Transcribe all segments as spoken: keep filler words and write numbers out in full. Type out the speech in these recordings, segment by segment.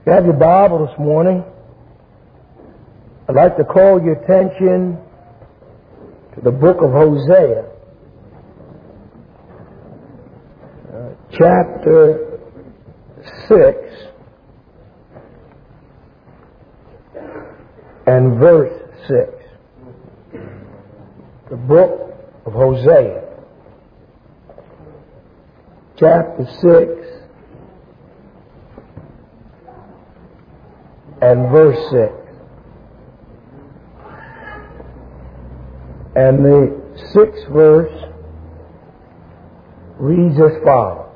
If you have your Bible this morning, I'd like to call your attention to the book of Hosea, uh, chapter six and verse six. The book of Hosea, chapter six and verse six. And the sixth verse reads as follows: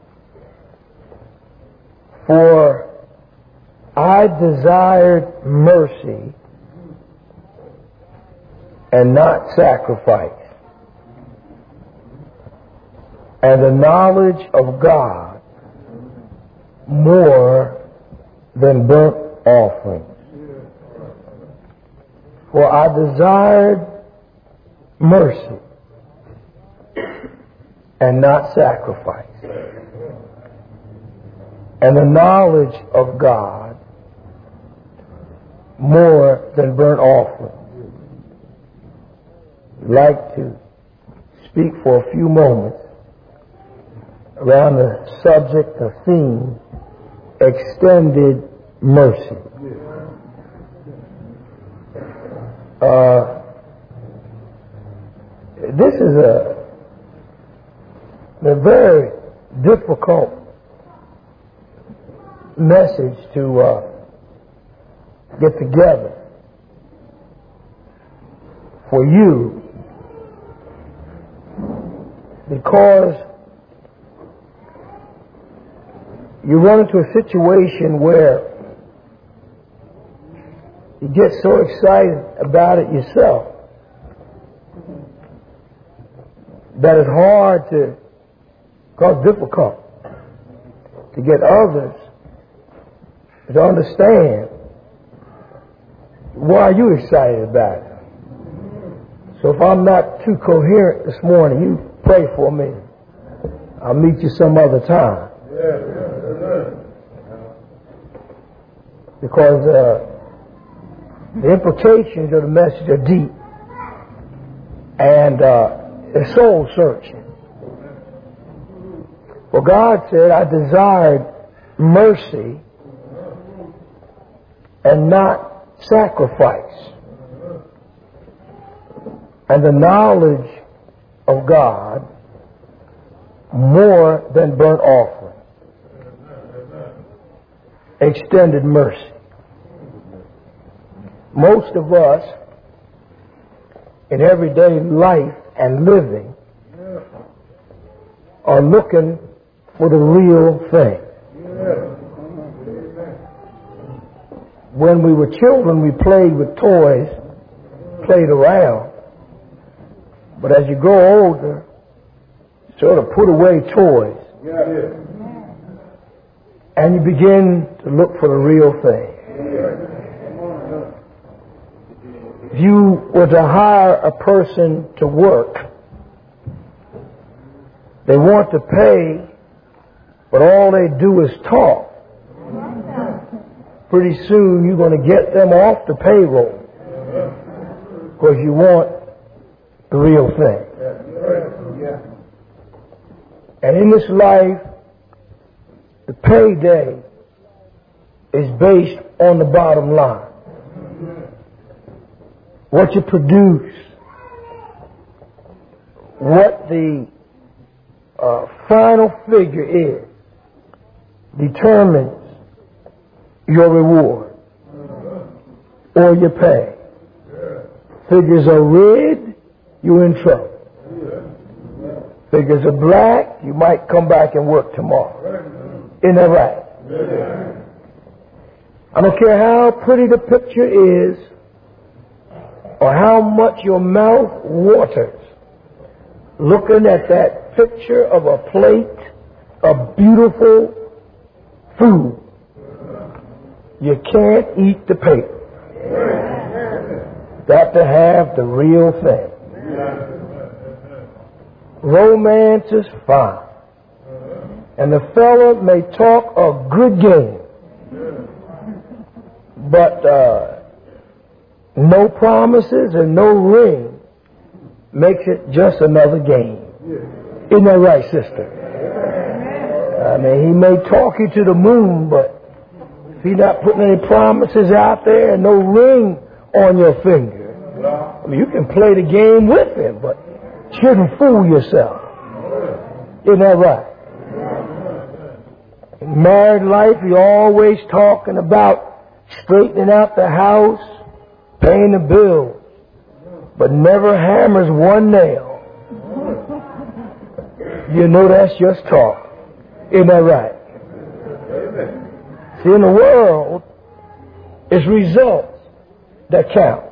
For I desired mercy and not sacrifice, and the knowledge of God more than burnt offerings. For I desired mercy and not sacrifice, and the knowledge of God more than burnt offerings. I'd like to speak for a few moments around the subject, the theme, extended mercy. Uh, this is a, a very difficult message to uh, get together for you, because you run into a situation where you get so excited about it yourself that it's hard to, cause difficult to get others to understand why you're excited about it. So if I'm not too coherent this morning, you pray for me. I'll meet you some other time. Because uh, the implications of the message are deep and uh, it's soul searching. For God said, I desired mercy and not sacrifice, and the knowledge of God more than burnt offering. Extended mercy. Most of us in everyday life and living are looking for the real thing. When we were children, we played with toys, played around. But as you grow older, you sort of put away toys. And you begin to look for the real thing. If you were to hire a person to work, they want to pay, but all they do is talk. Pretty soon you're going to get them off the payroll because you want the real thing. And in this life, the payday is based on the bottom line. What you produce, what the uh, final figure is, determines your reward or your pay. Figures are red, you're in trouble. Figures are black, you might come back and work tomorrow. Isn't that right? I don't care how pretty the picture is or how much your mouth waters looking at that picture of a plate of beautiful food. You can't eat the paper. Got to have the real thing. Romance is fine. And the fella may talk a good game, But uh, no promises and no ring makes it just another game. Isn't that right, sister? I mean, he may talk you to the moon, but if he's not putting any promises out there and no ring on your finger, I mean, you can play the game with him, but you shouldn't fool yourself. Isn't that right? In married life, you're always talking about straightening out the house, paying the bills, but never hammers one nail. You know that's just talk. Isn't that right? See, in the world, it's results that count.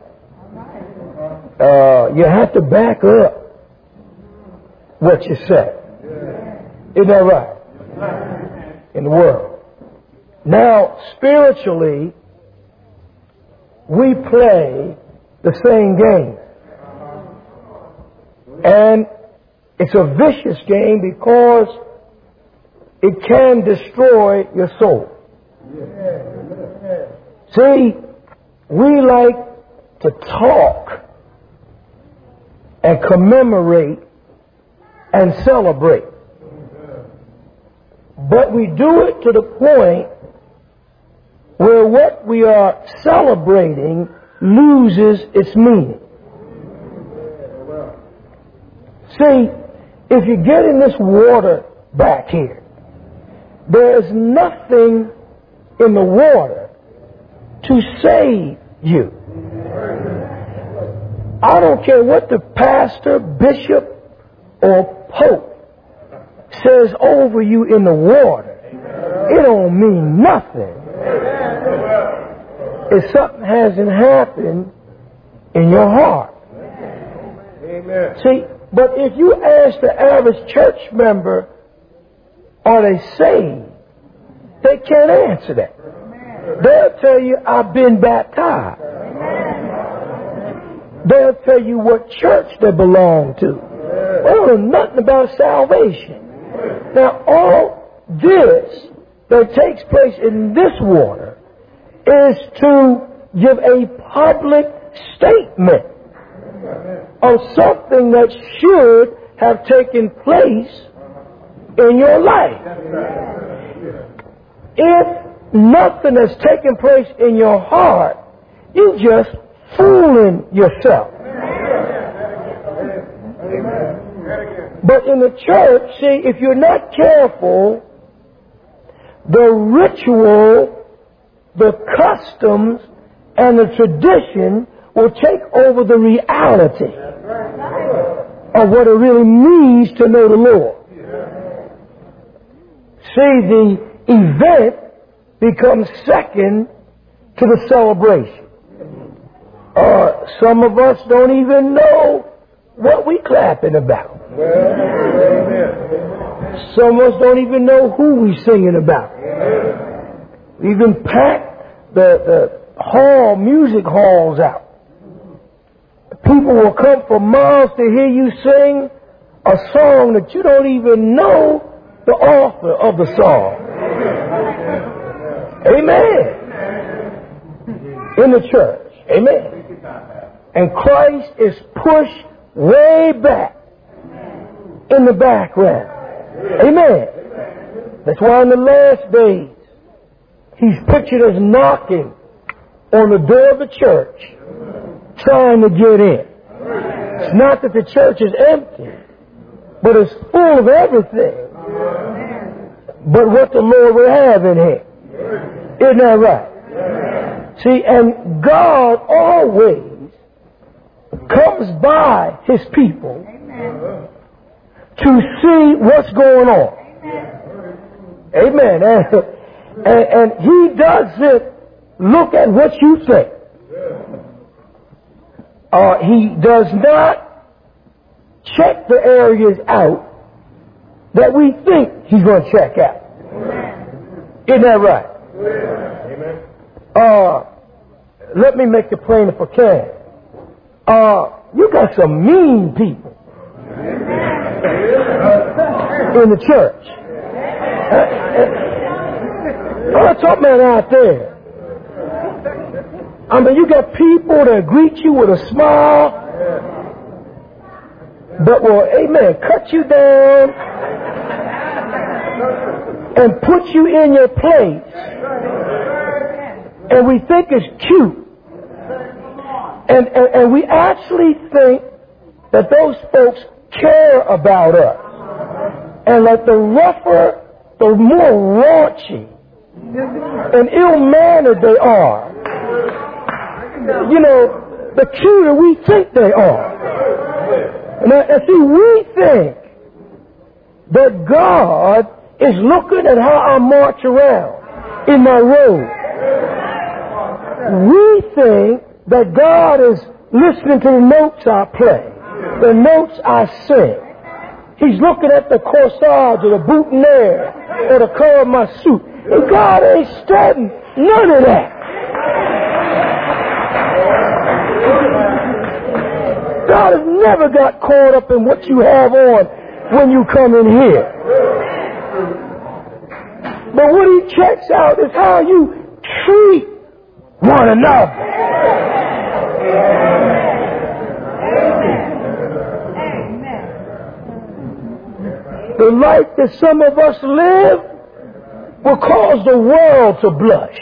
Uh, you have to back up what you say. Isn't that right? In the world. Now, spiritually, we play the same game. And it's a vicious game because it can destroy your soul. See, we like to talk and commemorate and celebrate. But we do it to the point where what we are celebrating loses its meaning. See, if you get in this water back here, there's nothing in the water to save you. I don't care what the pastor, bishop, or pope says over you in the water. It don't mean nothing if something hasn't happened in your heart. Amen. See, but if you ask the average church member, are they saved? They can't answer that. They'll tell you, I've been baptized. They'll tell you what church they belong to. They don't know nothing about salvation. Now, all this that takes place in this water is to give a public statement of something that should have taken place in your life. If nothing has taken place in your heart, you're just fooling yourself. But in the church, see, if you're not careful, the ritual, the customs, and the tradition will take over the reality of what it really means to know the Lord. See, the event becomes second to the celebration. Uh, some of us don't even know what we clapping about. Some of us don't even know who we singing about. We even pack the, the hall, music halls out. People will come for miles to hear you sing a song that you don't even know the author of the song. Amen. In the church. Amen. And Christ is pushed way back in the background. Amen. That's why in the last days, He's pictured as knocking on the door of the church, trying to get in. It's not that the church is empty, but it's full of everything but what the Lord will have in Him. Isn't that right? See, and God always comes by His people to see what's going on. Amen. And, and, and He doesn't look at what you think. Uh, he does not check the areas out that we think He's going to check out. Isn't that right? Amen. Uh, let me make it plain if I can. Uh, you got some mean people in the church. I'm not talking about out there. I mean, you got people that greet you with a smile, but will, amen, cut you down and put you in your place. And we think it's cute. And, and, and we actually think that those folks care about us. And like the rougher, the more raunchy and ill-mannered they are, you know, the cuter we think they are. And, and see, we think that God is looking at how I march around in my robe. We think that God is listening to the notes I play, the notes I sing. He's looking at the corsage or the boutonniere or the color of my suit. And God ain't studying none of that. God has never got caught up in what you have on when you come in here. But what he checks out is how you treat one another. The life that some of us live will cause the world to blush.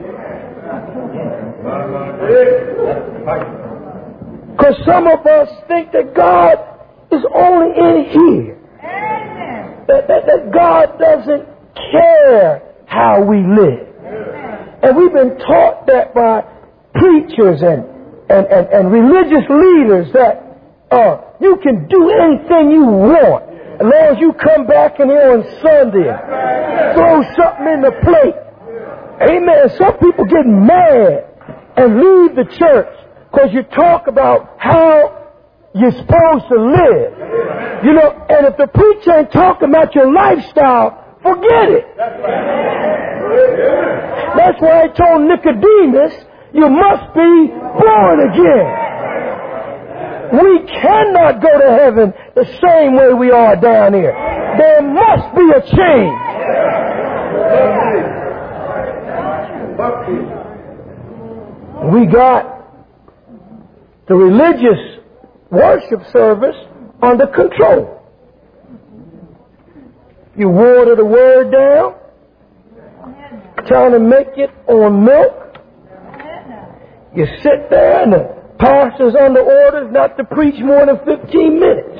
Because some of us think that God is only in here. That, that, that God doesn't care how we live. And we've been taught that by preachers and, and, and, and religious leaders that uh, you can do anything you want as long as you come back in here on Sunday and throw something in the plate. Amen. Some people get mad and leave the church because you talk about how you're supposed to live. You know, and if the preacher ain't talking about your lifestyle, forget it. That's why I told Nicodemus, you must be born again. We cannot go to heaven the same way we are down here. There must be a change. We got the religious worship service under control. You water the word down, trying to make it on milk. You sit there and the pastor's under orders not to preach more than fifteen minutes.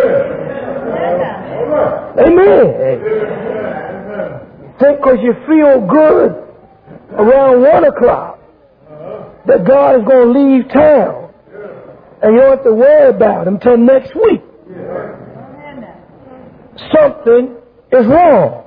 Amen. Think because you feel good around one o'clock that God is going to leave town and you don't have to worry about him until next week. Something is wrong.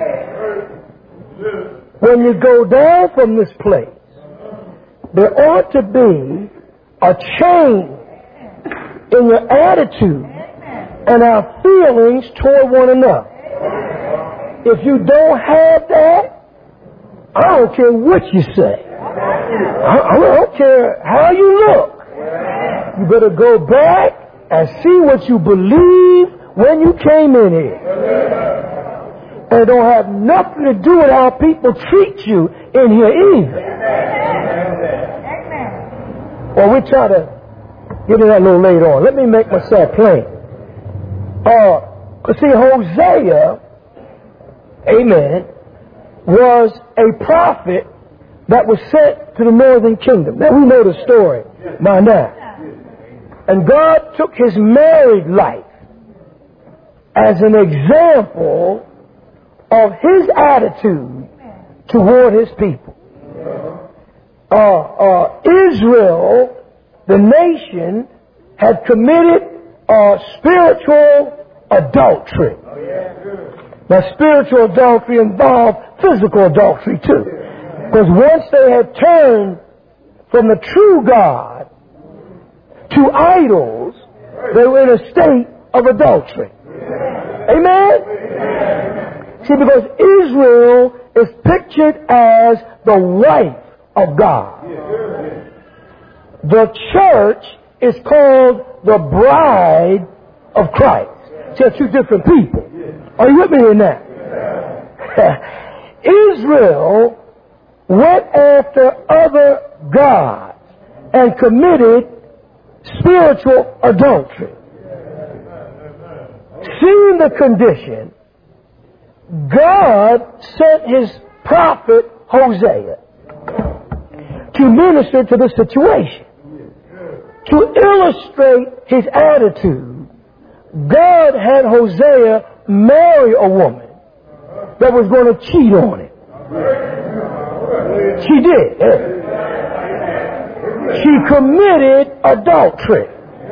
When you go down from this place, there ought to be a change in your attitude and our feelings toward one another. If you don't have that, I don't care what you say. I, I don't care how you look. You better go back and see what you believe when you came in here. And it don't have nothing to do with how people treat you in here either. Well, we try to get into that a little later on. Let me make myself plain. Uh, see, Hosea, amen, was a prophet that was sent to the northern kingdom. Now, we know the story by now. And God took his married life as an example of his attitude toward his people. Uh, uh, Israel, the nation, had committed uh, spiritual adultery. Now, spiritual adultery involved physical adultery too. Because once they had turned from the true God to idols, they were in a state of adultery. Amen? See, because Israel is pictured as the wife of God. The church is called the bride of Christ. See, they're two different people. Are you with me in that? Israel went after other gods and committed spiritual adultery. Seeing the condition, God sent his prophet Hosea to minister to the situation. To illustrate his attitude, God had Hosea marry a woman that was going to cheat on him. She did. She committed adultery.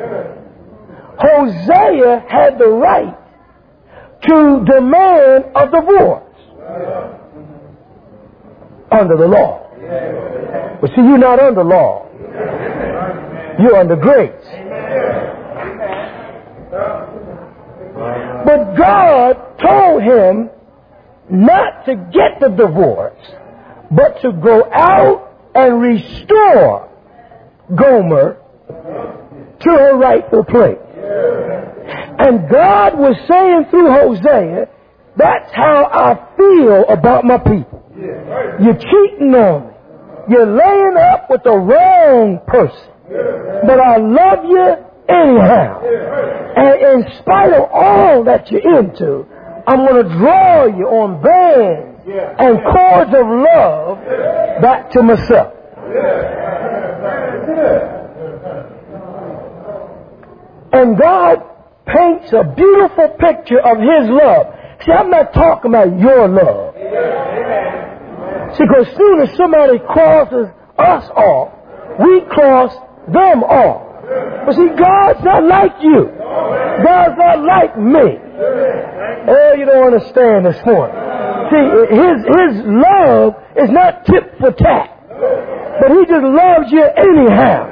Hosea had the right to demand a divorce under the law. But see, you're not under law. You're under grace. But God told him not to get the divorce, but to go out and restore Gomer to her rightful place. And God was saying through Hosea, that's how I feel about my people. You're cheating on me. You're laying up with the wrong person. But I love you anyhow. And in spite of all that you're into, I'm going to draw you on bands and cords of love back to myself. And God paints a beautiful picture of his love. See, I'm not talking about your love. See, because as soon as somebody crosses us off, we cross them off. But see, God's not like you. God's not like me. Oh, you don't understand this morning. See, his, his love is not tit for tat. But he just loves you anyhow.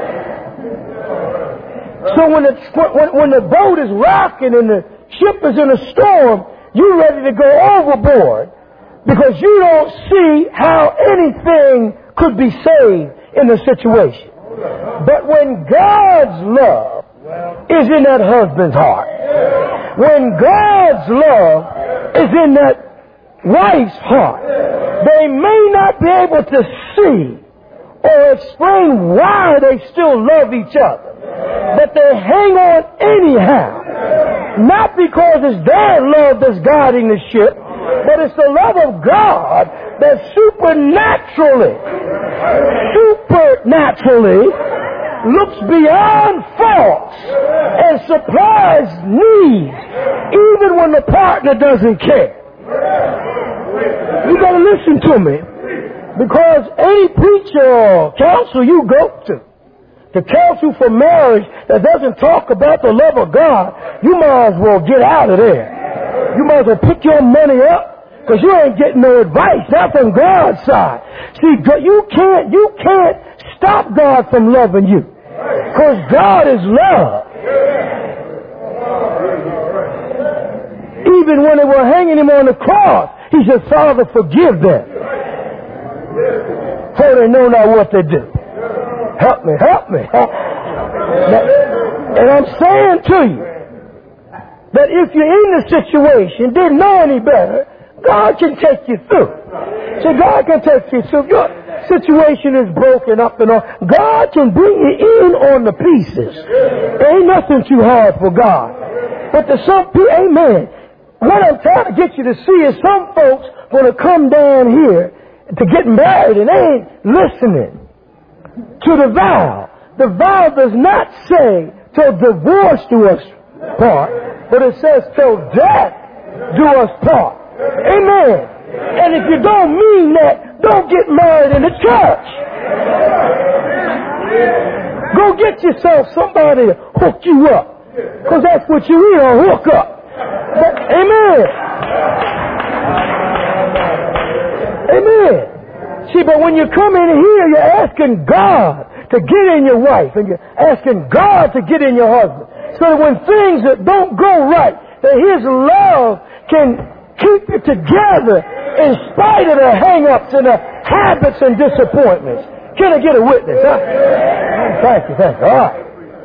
So when the, when, when the boat is rocking and the ship is in a storm, you're ready to go overboard because you don't see how anything could be saved in the situation. But when God's love is in that husband's heart, when God's love is in that wife's heart, they may not be able to see or explain why they still love each other. But they hang on anyhow. Not because it's their love that's guiding the ship, but it's the love of God that supernaturally, supernaturally looks beyond faults and supplies needs, even when the partner doesn't care. You got to listen to me, because any preacher or counsel you go to, the counsel for marriage that doesn't talk about the love of God, you might as well get out of there. You might as well pick your money up, because you ain't getting no advice, not from God's side. See, you can't, you can't stop God from loving you, because God is love. Even when they were hanging him on the cross, he said, Father, forgive them, for they know not what they do. Help me, help me. Now, and I'm saying to you that if you're in the situation, didn't know any better, God can take you through. See, God can take you through. If your situation is broken up and all, God can bring you in on the pieces. There ain't nothing too hard for God. But to some people, amen, what I'm trying to get you to see is some folks going to come down here to get married and they ain't listening to the vow. The vow does not say till divorce do us part, but it says till death do us part. Amen. And if you don't mean that, don't get married in the church. Go get yourself somebody to hook you up, because that's what you need, a hook up. But, amen. Amen. See, but when you come in here, you're asking God to get in your wife, and you're asking God to get in your husband. So that when things that don't go right, that his love can keep you together in spite of the hang-ups and the habits and disappointments. Can I get a witness? Huh? Thank you, thank you. All right.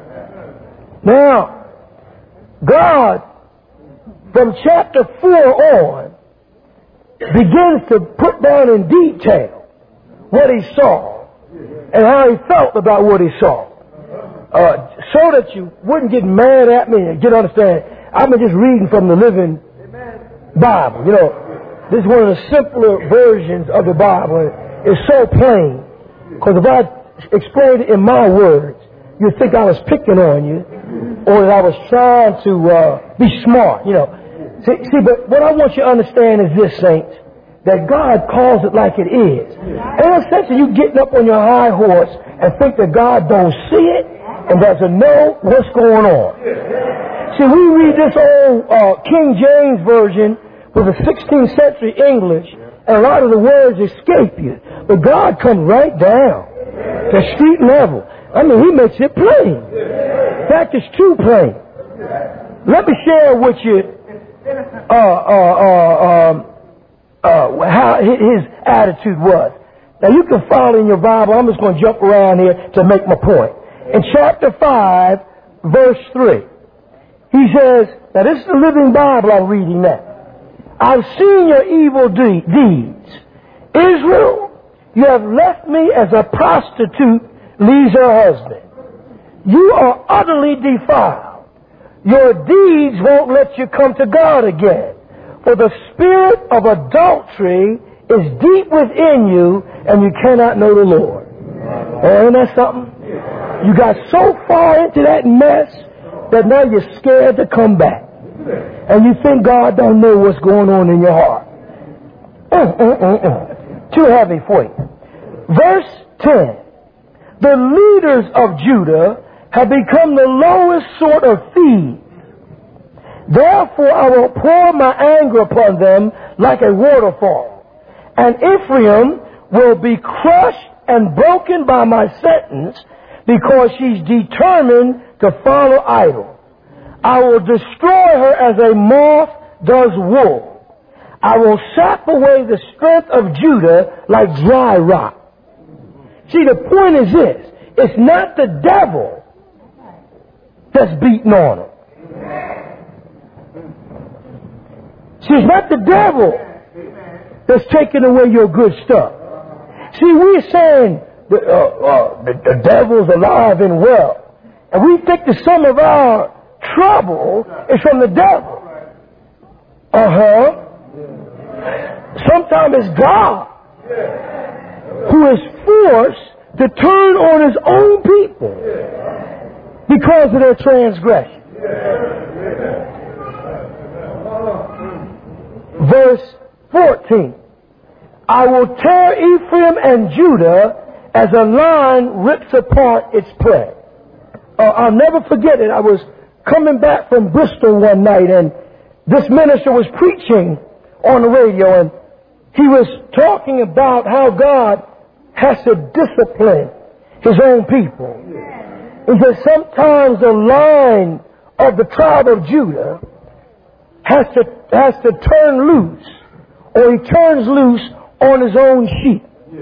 Now, God, from chapter four on, begins to put down in detail what he saw and how he felt about what he saw. Uh, so that you wouldn't get mad at me and get understand. I've been just reading from the Living Bible. You know, this is one of the simpler versions of the Bible. It's so plain. Because if I explained it in my words, you'd think I was picking on you, or that I was trying to uh, be smart. You know, see, see, but what I want you to understand is this, saints, that God calls it like it is. Ain't no sense of you getting up on your high horse and think that God don't see it and doesn't know what's going on. See, we read this old uh, King James version with the sixteenth century English, and a lot of the words escape you. But God comes right down to street level. I mean, He makes it plain. In fact, it's too plain. Let me share with you uh, uh, uh, um, uh, how his attitude was. Now, you can follow in your Bible. I'm just going to jump around here to make my point. In chapter five, verse three, he says, now this is the Living Bible I'm reading now. I've seen your evil de- deeds. Israel, you have left me as a prostitute leaves her husband. You are utterly defiled. Your deeds won't let you come to God again. For the spirit of adultery is deep within you, and you cannot know the Lord. Oh, ain't that something? You got so far into that mess that now you're scared to come back. And you think God don't know what's going on in your heart. Mm, mm, mm, mm. Too heavy for you. Verse ten. The leaders of Judah have become the lowest sort of thieves. Therefore I will pour my anger upon them like a waterfall. And Ephraim will be crushed and broken by my sentence, because she's determined to follow idols. I will destroy her as a moth does wool. I will sap away the strength of Judah like dry rock. See, the point is this. It's not the devil that's beating on them. See, it's not the devil that's taking away your good stuff. See, we're saying the, uh, uh, the, the devil's alive and well. And we think that some of our trouble is from the devil. Uh-huh. Sometimes it's God who is forced to turn on His own people because of their transgression. Verse fourteen. I will tear Ephraim and Judah as a lion rips apart its prey. Uh, I'll never forget it. I was coming back from Bristol one night, and this minister was preaching on the radio, and he was talking about how God has to discipline His own people. He said sometimes the line of the tribe of Judah has to, has to turn loose, or he turns loose on his own sheep.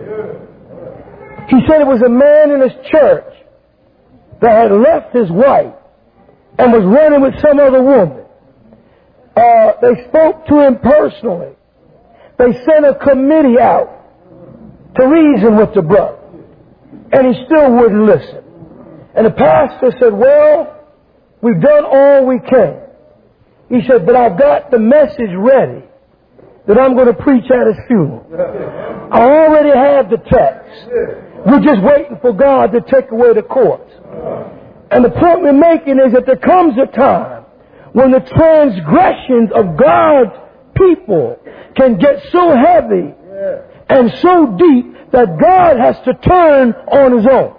He said it was a man in his church that had left his wife and was running with some other woman. Uh, they spoke to him personally. They sent a committee out to reason with the brother, and he still wouldn't listen. And the pastor said, well, we've done all we can. He said, but I've got the message ready that I'm going to preach at his funeral. I already have the text. We're just waiting for God to take away the corpse. And the point we're making is that there comes a time when the transgressions of God's people can get so heavy and so deep that God has to turn on His own.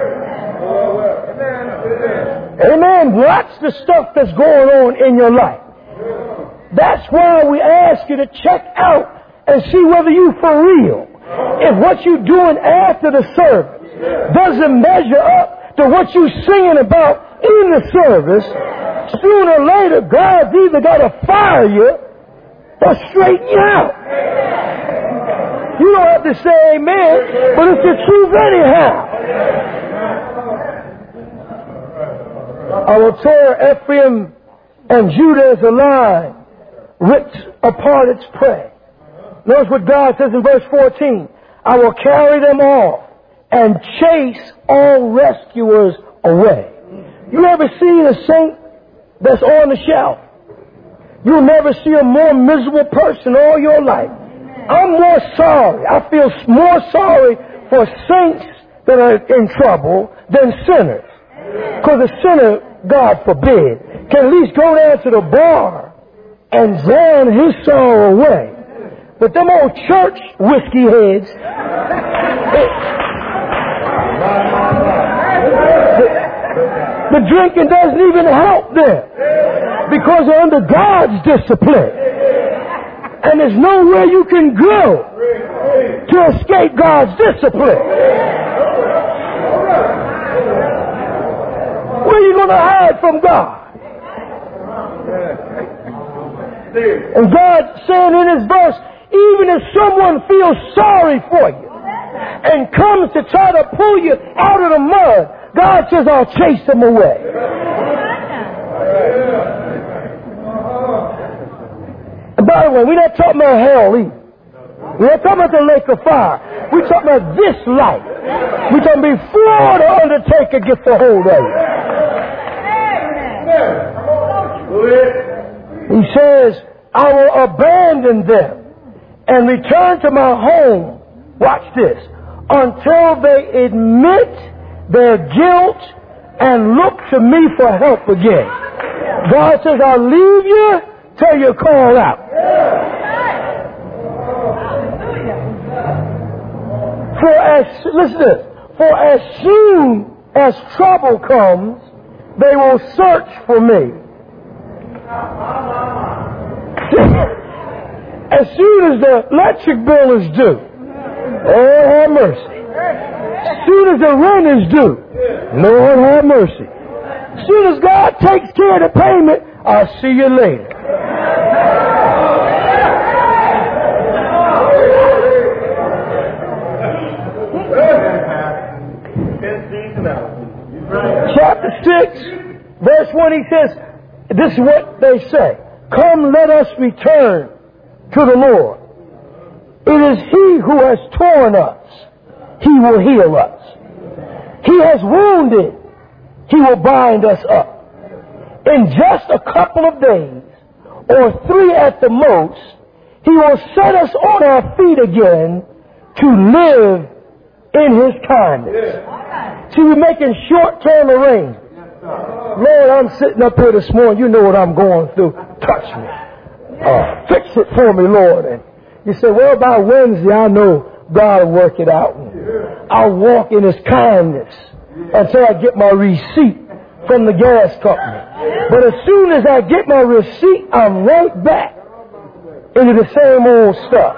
Amen. Watch the stuff that's going on in your life. That's why we ask you to check out and see whether you for real. If what you're doing after the service doesn't measure up to what you're singing about in the service, sooner or later God's either got to fire you or straighten you out. You don't have to say amen, but it's the truth anyhow. I will tear Ephraim and Judah as a lion rips apart its prey. Notice what God says in verse fourteen. I will carry them off and chase all rescuers away. You ever seen a saint that's on the shelf? You'll never see a more miserable person all your life. I'm more sorry. I feel more sorry for saints that are in trouble than sinners. Because a sinner, God forbid, can at least go down to the bar and drown his sorrow away. But them old church whiskey heads, it, the, the drinking doesn't even help them because they're under God's discipline. And there's nowhere you can go to escape God's discipline. Where are you going to hide from God? And God saying in His verse, even if someone feels sorry for you and comes to try to pull you out of the mud, God says, I'll chase them away. And by the way, we're not talking about hell either. We're not talking about the lake of fire. We're talking about this life. We're talking before the undertaker gets a hold of you. He says, I will abandon them and return to my home. Watch this. Until they admit their guilt and look to me for help again. God says, I'll leave you till you call out. For as, listen to this, for as soon as trouble comes, they will search for me. As soon as the electric bill is due, oh, have mercy. As soon as the rent is due, Lord have mercy. As soon as God takes care of the payment, I'll see you later. Chapter six, verse one, he says, this is what they say. Come, let us return to the Lord. It is He who has torn us. He will heal us. He has wounded. He will bind us up. In just a couple of days, or three at the most, He will set us on our feet again to live in His kindness. See, we're making short-term arrangements. Lord, I'm sitting up here this morning. You know what I'm going through. Touch me. Uh, fix it for me, Lord. And you say, well, by Wednesday, I know God will work it out. And I'll walk in His kindness until I get my receipt from the gas company. But as soon as I get my receipt, I'm right back into the same old stuff.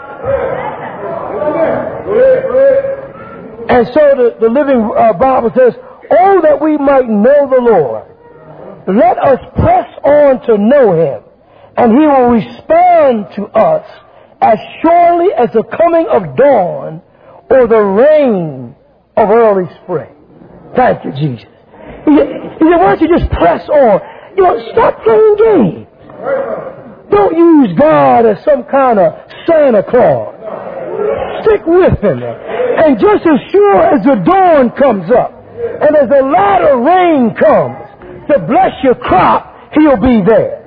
And so the, the Living uh, Bible says, oh, that we might know the Lord. Let us press on to know Him, and He will respond to us as surely as the coming of dawn or the rain of early spring. Thank you, Jesus. He said, he said, why don't you just press on? You know, stop playing games. Don't use God as some kind of Santa Claus. Stick with Him. And just as sure as the dawn comes up, and as the latter rain comes to bless your crop, He'll be there.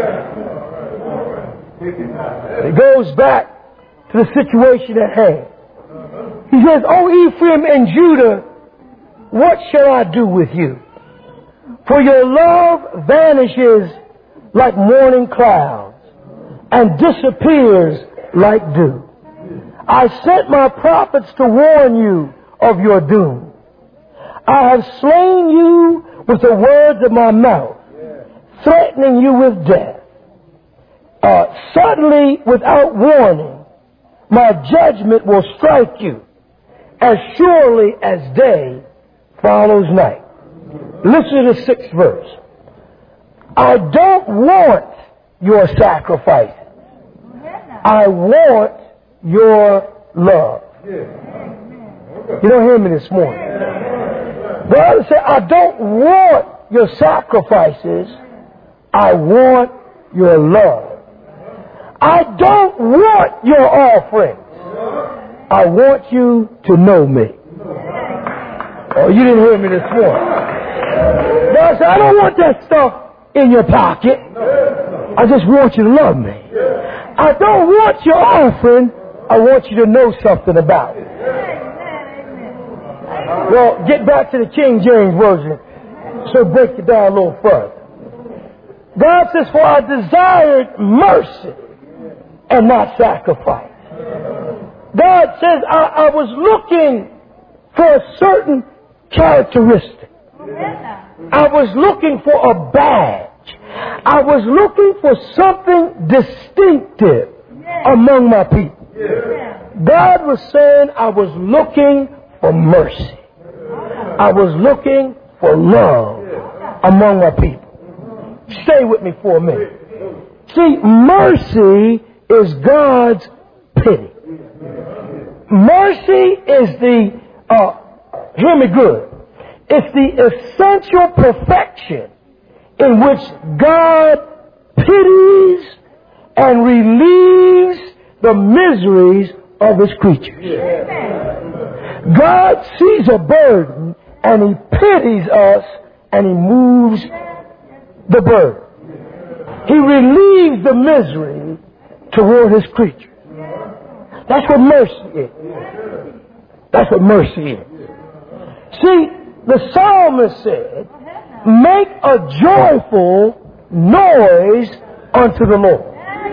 It goes back to the situation at hand. He says, O Ephraim and Judah, what shall I do with you? For your love vanishes like morning clouds and disappears like dew. I sent my prophets to warn you of your doom. I have slain you with the words of my mouth, threatening you with death. Uh, suddenly, without warning, my judgment will strike you as surely as day follows night. Listen to the sixth verse. I don't want your sacrifice. I want your love. You don't hear me this morning. God said, I don't want your sacrifices. I want your love. I don't want your offerings. I want you to know me. Oh, you didn't hear me this morning. God said, I don't want that stuff in your pocket. I just want you to love me. I don't want your offering. I want you to know something about it. Well, get back to the King James Version. So break it down a little further. God says, for I desired mercy and not sacrifice. God says, I, I was looking for a certain characteristic. I was looking for a badge. I was looking for something distinctive among my people. God was saying I was looking for mercy. I was looking for love among my people. Stay with me for a minute. See, mercy is God's pity. Mercy is the, uh, hear me good, it's the essential perfection in which God pities and relieves the miseries of his creatures. God sees a burden and he pities us and he moves the burden. He relieves the misery toward his creatures. That's what mercy is. That's what mercy is. See, the psalmist said, make a joyful noise unto the Lord.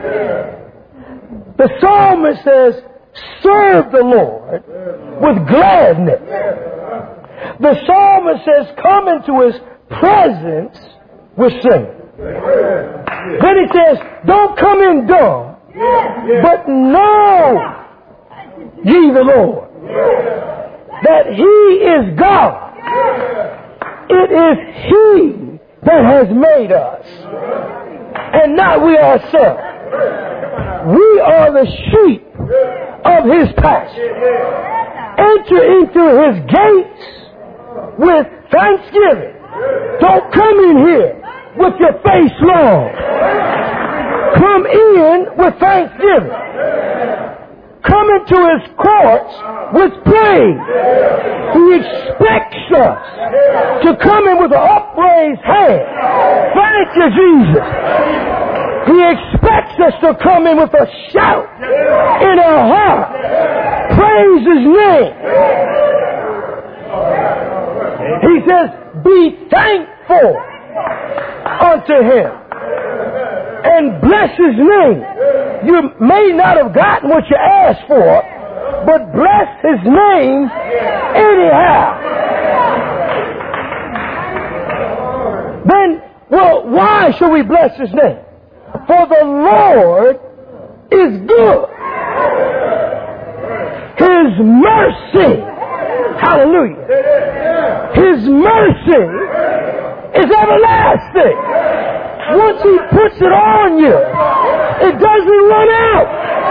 The psalmist says, serve the Lord with gladness. The psalmist says, come into his presence with singing. Then he says, don't come in dumb, but know ye the Lord, that he is God. It is he that has made us, and not we ourselves. We are the sheep of his pasture. Enter into his gates with thanksgiving. Don't come in here with your face long. Come in with thanksgiving. Come into his courts with praise. He expects us to come in with an upraised hand. Thank you, Jesus. He expects us to come in with a shout in our heart. Praise his name. He says, be thankful unto him and bless his name. You may not have gotten what you asked for, but bless his name anyhow. Then, well, why should we bless his name? For the Lord is good. His mercy, hallelujah, his mercy is everlasting. Once he puts it on you, it doesn't run out.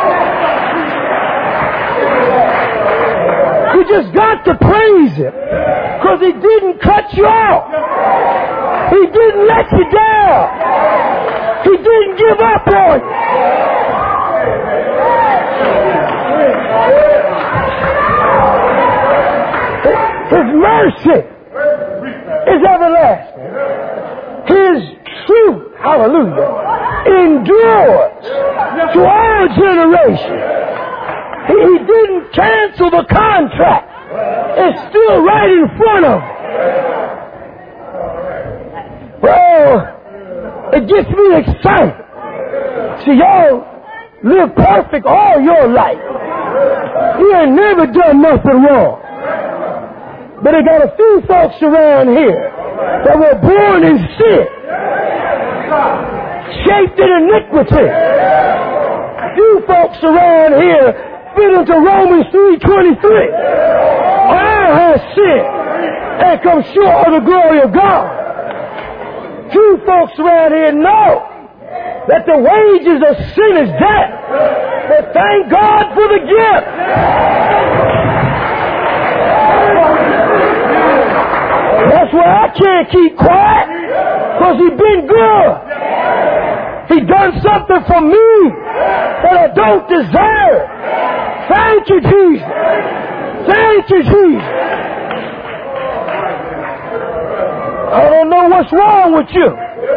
You just got to praise him because he didn't cut you off. He didn't let you down. He didn't give up on you. His mercy is everlasting. His truth, hallelujah, endures to all generations. He, he didn't cancel the contract. It's still right in front of him. Well, it gets me excited. See, y'all live perfect all your life. You ain't never done nothing wrong. But they got a few folks around here that were born in sin, shaped in iniquity. A few folks around here fit into Romans three twenty-three. All has sinned and come short of the glory of God. Few folks around here know that the wages of sin is death. But thank God for the gift. That's why I can't keep quiet, because he's been good. He done something for me that I don't deserve. Thank you, Jesus. Thank you, Jesus. I don't know what's wrong with you.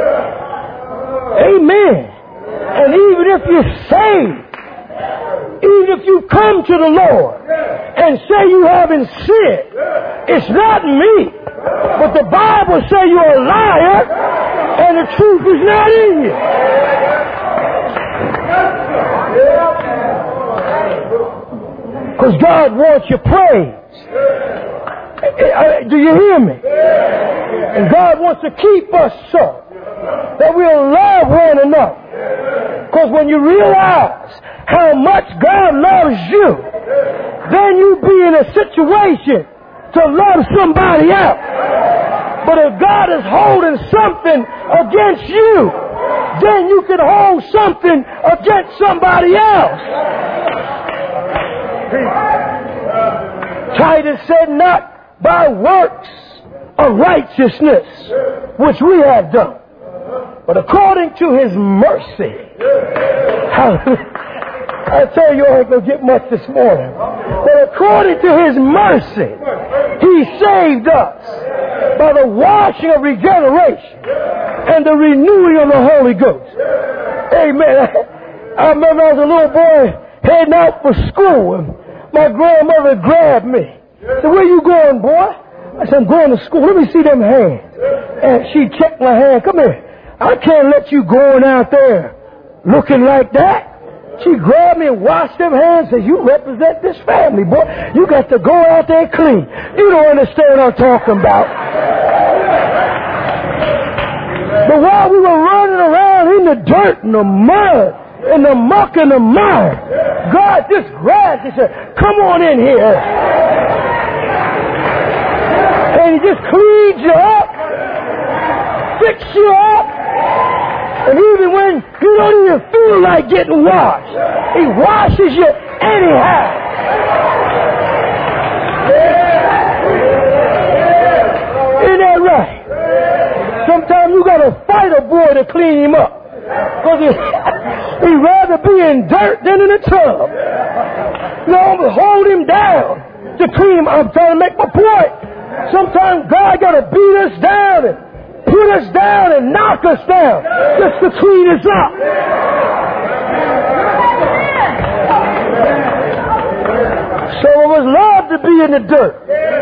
Amen. And even if you're saved, even if you come to the Lord and say you haven't sinned, it's not me. But the Bible says you're a liar and the truth is not in you. Because God wants your praise. Do you hear me? And God wants to keep us so that we'll love one another. Because when you realize how much God loves you, then you be in a situation to love somebody else. But if God is holding something against you, then you can hold something against somebody else. Titus said, not by works of righteousness which we have done, but according to his mercy. I tell you, I ain't going to get much this morning. But according to his mercy, he saved us by the washing of regeneration and the renewing of the Holy Ghost. Amen. I remember I was a little boy heading out for school, and my grandmother grabbed me. Said, where you going, boy? I said, I'm going to school. Let me see them hands. And she checked my hand. Come here. I can't let you going out there looking like that. She grabbed me and washed them hands and said, you represent this family, boy. You got to go out there clean. You don't understand what I'm talking about. But while we were running around in the dirt and the mud and the muck and the mire, God just grabbed and said, come on in here. And he just cleans you up, fix you up. And even when you don't even feel like getting washed, he washes you anyhow. Isn't that right? Sometimes you got to fight a boy to clean him up. Because he'd rather be in dirt than in a tub. No, hold him down to clean him. I'm trying to make my point. Sometimes God got to beat us down and put us down and knock us down just to clean us up. Some of us love to be in the dirt.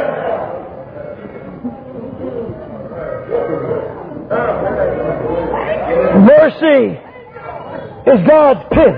Mercy is God's pen.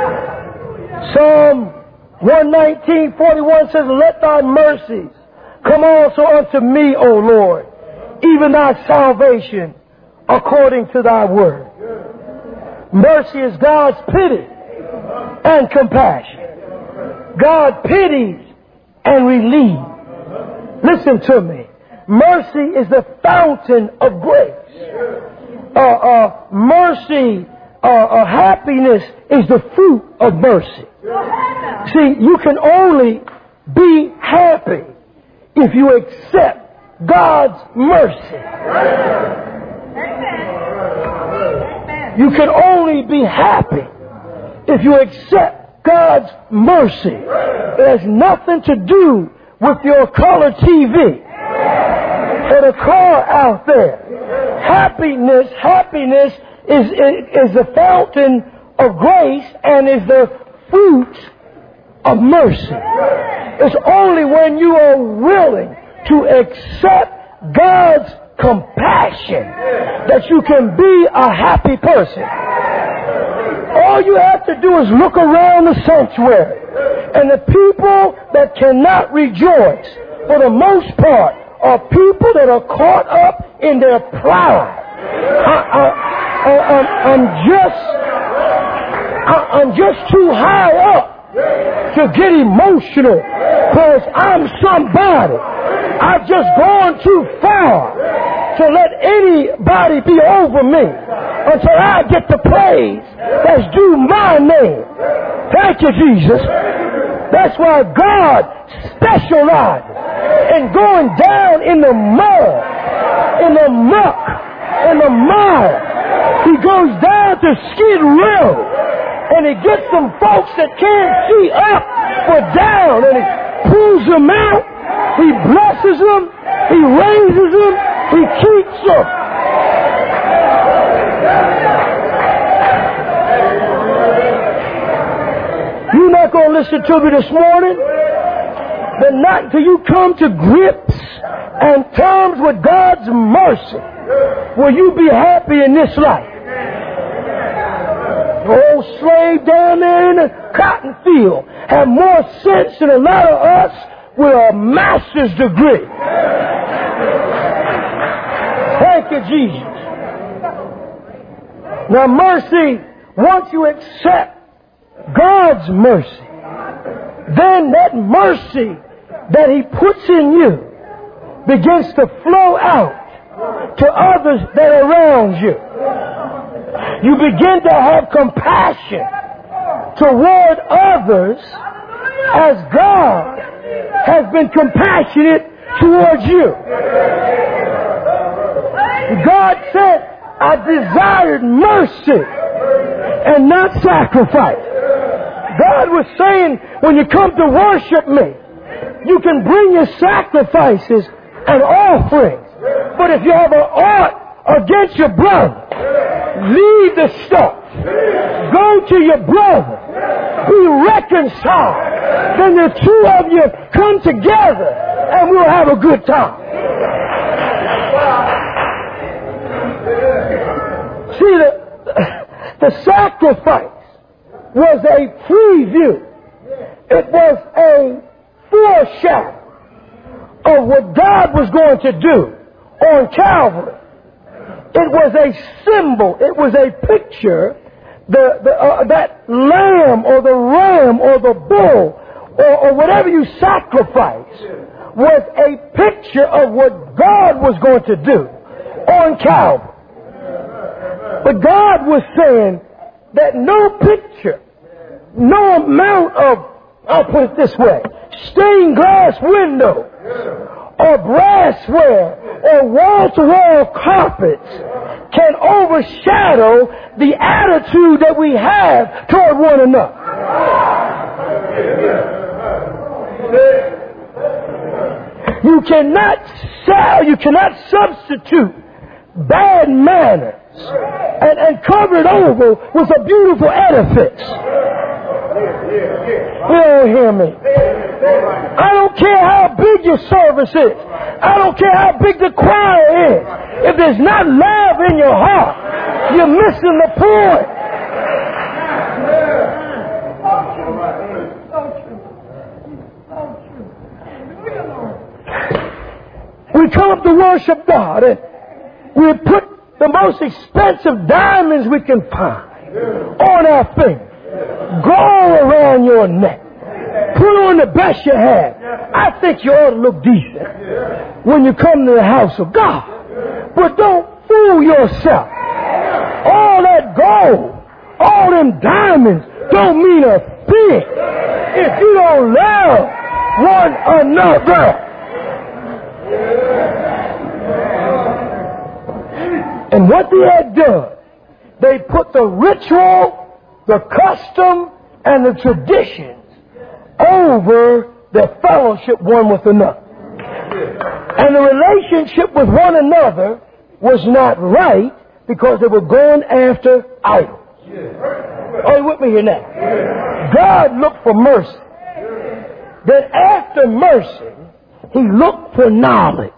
Psalm one nineteen forty-one says, let thy mercies come also unto me, O Lord, even thy salvation according to thy word. Mercy is God's pity and compassion. God pities and relieves. Listen to me. Mercy is the fountain of grace. Uh, uh, mercy, uh, uh, happiness is the fruit of mercy. See, you can only be happy if you accept God's mercy. You can only be happy if you accept God's mercy. It has nothing to do with your color T V or the car out there. Happiness, happiness is, is, is the fountain of grace and is the fruit of mercy. It's only when you are willing to accept God's compassion that you can be a happy person. All you have to do is look around the sanctuary, and the people that cannot rejoice, for the most part, are people that are caught up in their pride. I, I, I, I'm, I'm just, I, I'm just too high up to get emotional because I'm somebody. I've just gone too far to let anybody be over me until I get the praise that's due my name. Thank you, Jesus. That's why God specializes in going down in the mud, in the muck, in the mire. He goes down to Skid Row and he gets some folks that can't see up but down, and he pulls them out. He blesses them. He raises them. He He keeps them. You're not going to listen to me this morning, but not till you come to grips and terms with God's mercy will you be happy in this life. The old slave down there in the cotton field had more sense than a lot of us with a master's degree. Thank you, Jesus. Now, mercy, once you accept God's mercy, then that mercy that He puts in you begins to flow out to others that are around you. You begin to have compassion toward others as God has been compassionate towards you. God said, I desired mercy and not sacrifice. God was saying, when you come to worship me, you can bring your sacrifices and offerings. But if you have an ought against your brother, leave the stuff. Go to your brother. Be reconciled. Then the two of you come together and we'll have a good time. See, the, the sacrifice was a preview. It was a foreshadow of what God was going to do on Calvary. It was a symbol. It was a picture. The, the, uh, that lamb or the ram or the bull or, or whatever you sacrifice was a picture of what God was going to do on Calvary. But God was saying that no picture, no amount of, I'll put it this way, stained glass window or brassware or wall-to-wall carpets can overshadow the attitude that we have toward one another. You cannot sell, you cannot substitute bad manners and, and cover it over with a beautiful edifice. You don't hear me. I don't care how big your service is. I don't care how big the choir is. If there's not love in your heart, you're missing the point. We come to worship God and we put the most expensive diamonds we can find on our fingers. Gold around your neck. Put on the best you have. I think you ought to look decent when you come to the house of God. But don't fool yourself. All that gold, all them diamonds don't mean a thing if you don't love one another. And what they had done, they put the ritual, the custom, and the traditions over the fellowship one with another. And the relationship with one another was not right because they were going after idols. Are you with me here now? God looked for mercy. Then after mercy, He looked for knowledge.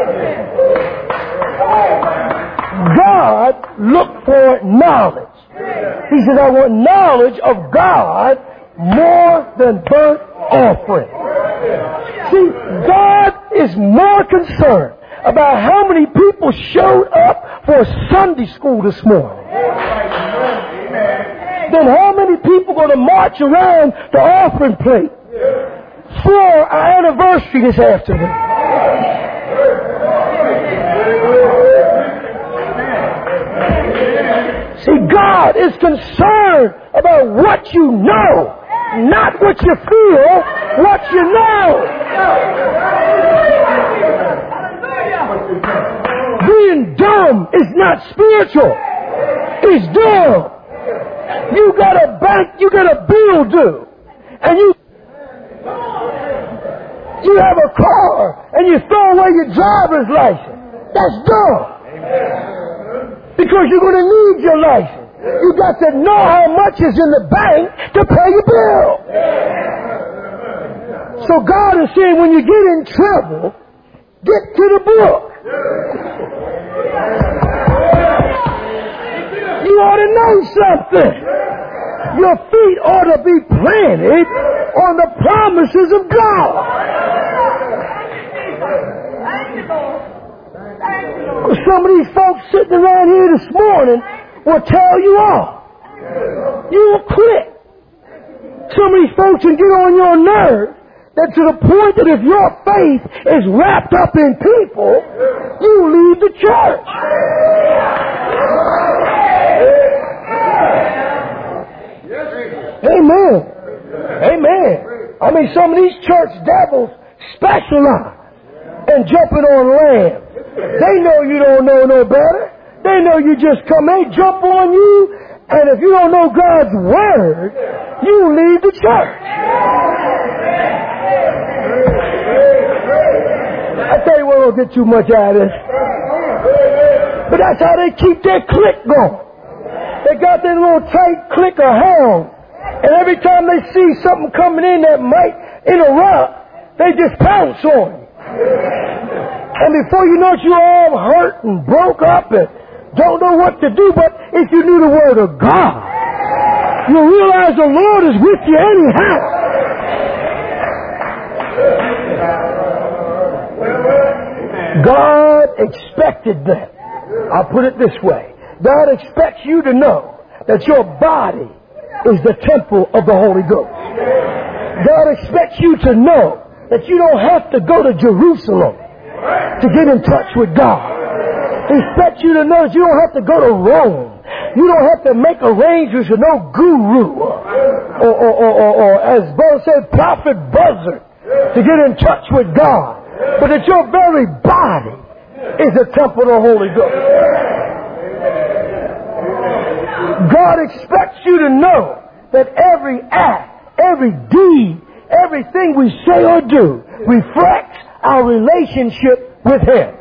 God looked for knowledge. He said, I want knowledge of God more than burnt offering. See, God is more concerned about how many people showed up for Sunday school this morning than how many people are going to march around the offering plate for our anniversary this afternoon. See, God is concerned about what you know, not what you feel, what you know. Being dumb is not spiritual. It's dumb. You got a bank, you got a bill due, and you you have a car, and you throw away your driver's license. That's dumb. Because you're going to need your license. You got to know how much is in the bank to pay your bill. So God is saying when you get in trouble, get to the book. You ought to know something. Your feet ought to be planted on the promises of God. Some of these folks sitting around here this morning will tell you off. You will quit. Some of these folks can get on your nerve that to the point that if your faith is wrapped up in people, you leave the church. Amen. Amen. I mean, some of these church devils specialize in jumping on lambs. They know you don't know no better. They know you just come in, jump on you, and if you don't know God's word, you leave the church. I tell you what, I don't get too much out of this. But that's how they keep their clique going. They got their little tight clique of hounds. And every time they see something coming in that might interrupt, they just pounce on you. And before you know it, you're all hurt and broke up and don't know what to do. But if you knew the word of God, you'll realize the Lord is with you anyhow. God expected that. I'll put it this way. God expects you to know that your body is the temple of the Holy Ghost. God expects you to know that you don't have to go to Jerusalem to get in touch with God. He expects you to know that you don't have to go to Rome. You don't have to make arrangements with no guru or, or, or, or, or as Bo said, prophet buzzard to get in touch with God. But that your very body is the temple of the Holy Ghost. God expects you to know that every act, every deed, everything we say or do reflects our relationship with Him.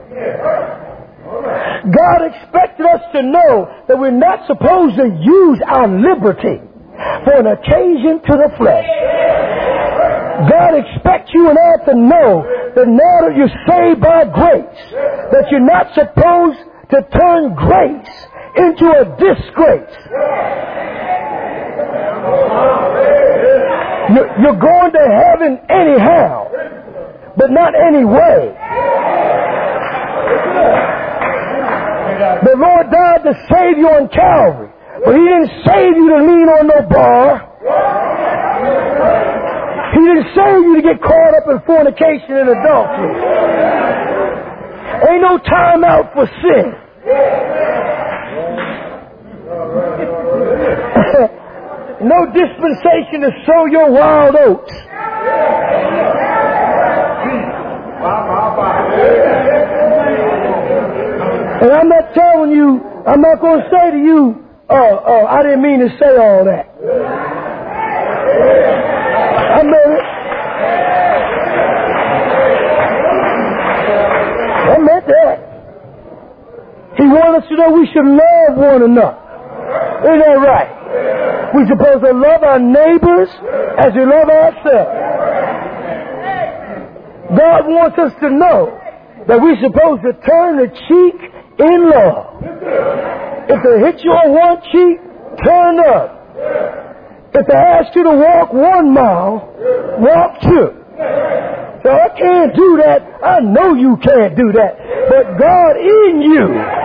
God expected us to know that we're not supposed to use our liberty for an occasion to the flesh. God expects you and I to know that now that you're saved by grace, that you're not supposed to turn grace into a disgrace. You're going to heaven anyhow, but not anyway. The Lord died to save you on Calvary, but He didn't save you to lean on no bar. He didn't save you to get caught up in fornication and adultery. Ain't no time out for sin. No dispensation to sow your wild oats. And I'm not telling you, I'm not going to say to you, oh, oh, I didn't mean to say all that. I meant it. I meant that. He wanted us to know we should love one another. Isn't that right? We're supposed to love our neighbors as we love ourselves. God wants us to know that we're supposed to turn the cheek in love. If they hit you on one cheek, turn the other. If they ask you to walk one mile, walk two. So I can't do that. I know you can't do that. But God in you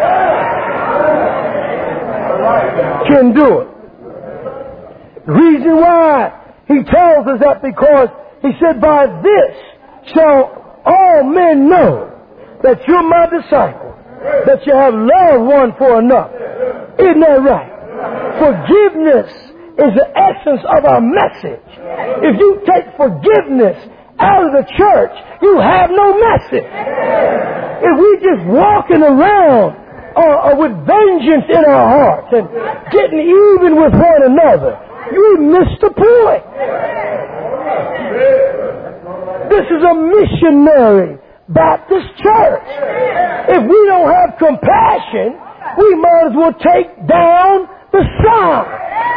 can do it. The reason why He tells us that because He said, by this shall all men know that you're my disciple, that you have love one for another. Isn't that right? Forgiveness is the essence of our message. If you take forgiveness out of the church, you have no message. If we just walking around uh, uh, with vengeance in our hearts and getting even with one another, you missed the point. This is a missionary Baptist Church. If we don't have compassion, we might as well take down the sign.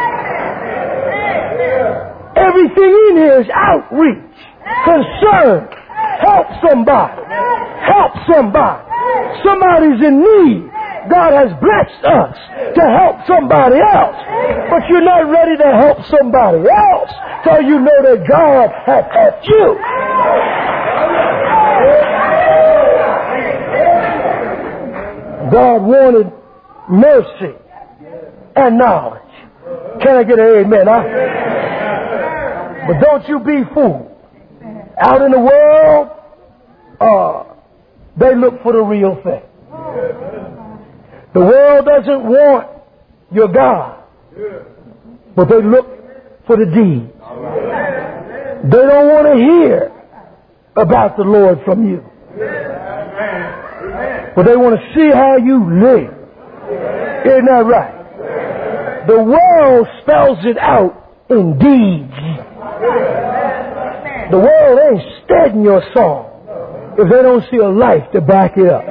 Everything in here is outreach, concern, help somebody, help somebody. Somebody's in need. God has blessed us to help somebody else. But you're not ready to help somebody else till you know that God has helped you. God wanted mercy and knowledge. Can I get an amen? Huh? But don't you be fooled. Out in the world, uh, they look for the real thing. The world doesn't want your God, but they look for the deeds. They don't want to hear about the Lord from you, but they want to see how you live. Isn't that right? The world spells it out in deeds. The world ain't studying your song if they don't see a life to back it up.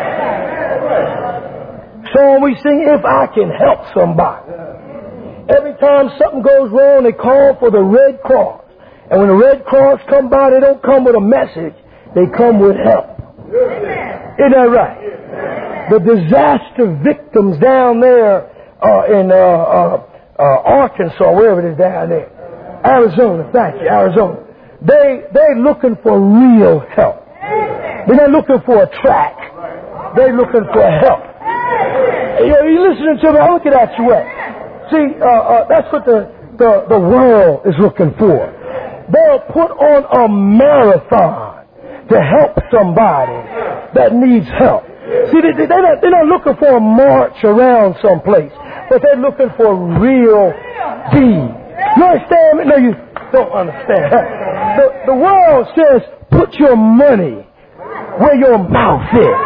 So when we sing, if I can help somebody, every time something goes wrong, they call for the Red Cross. And when the Red Cross come by, they don't come with a message. They come with help. Isn't that right? The disaster victims down there uh, in uh, uh, uh, Arkansas, wherever it is down there, Arizona, thank you, Arizona. They, they're looking for real help. They're not looking for a track. They're looking for help. You know, you listening to me, I'm looking at you at. See, uh, uh, that's what the, the, the world is looking for. They'll put on a marathon to help somebody that needs help. See, they, they're, not, they're not looking for a march around someplace, but they're looking for real deeds. You understand me? No, you don't understand. The, the world says, put your money where your mouth is.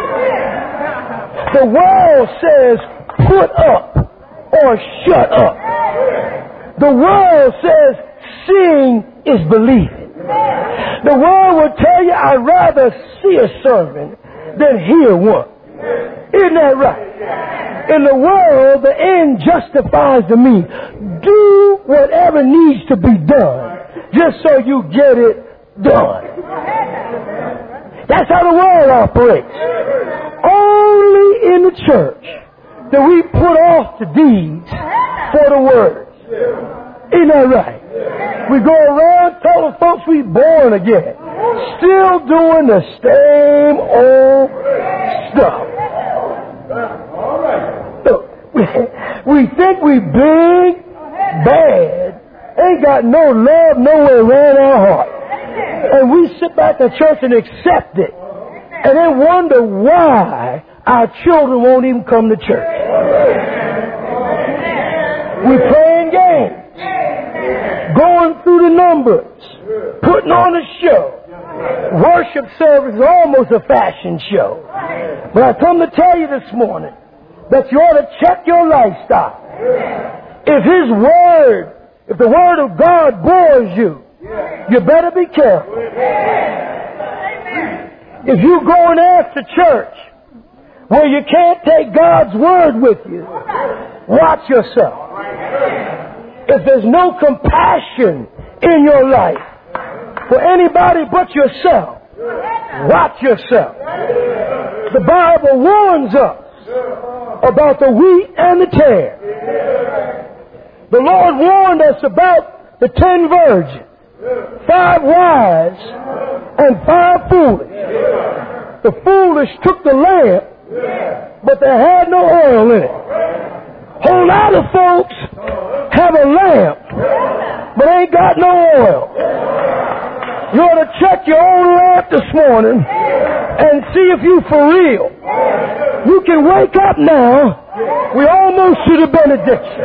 The world says, put up or shut up. The world says, seeing is believing. The world will tell you, I'd rather see a sermon than hear one. Isn't that right? In the world, the end justifies the means. Do whatever needs to be done just so you get it done. That's how the world operates. Only in the church do we put off the deeds for the words. Isn't that right? We go around telling folks we born again, still doing the same old stuff. All right. Look, we, we think we big, bad, ain't got no love nowhere around our heart. And we sit back in church and accept it. And then wonder why our children won't even come to church. We're playing games. Going through the numbers. Putting on a show. Worship service is almost a fashion show. But I come to tell you this morning that you ought to check your lifestyle. If His Word, if the Word of God bores you, you better be careful. If you're going after church where you can't take God's Word with you, watch yourself. If there's no compassion in your life for anybody but yourself, watch yourself. The Bible warns us about the wheat and the tare. The Lord warned us about the ten virgins. Five wise and five foolish. The foolish took the lamp, but they had no oil in it. A whole lot of folks have a lamp, but ain't got no oil. You ought to check your own lamp this morning and see if you for real. You can wake up now. We almost to the benediction.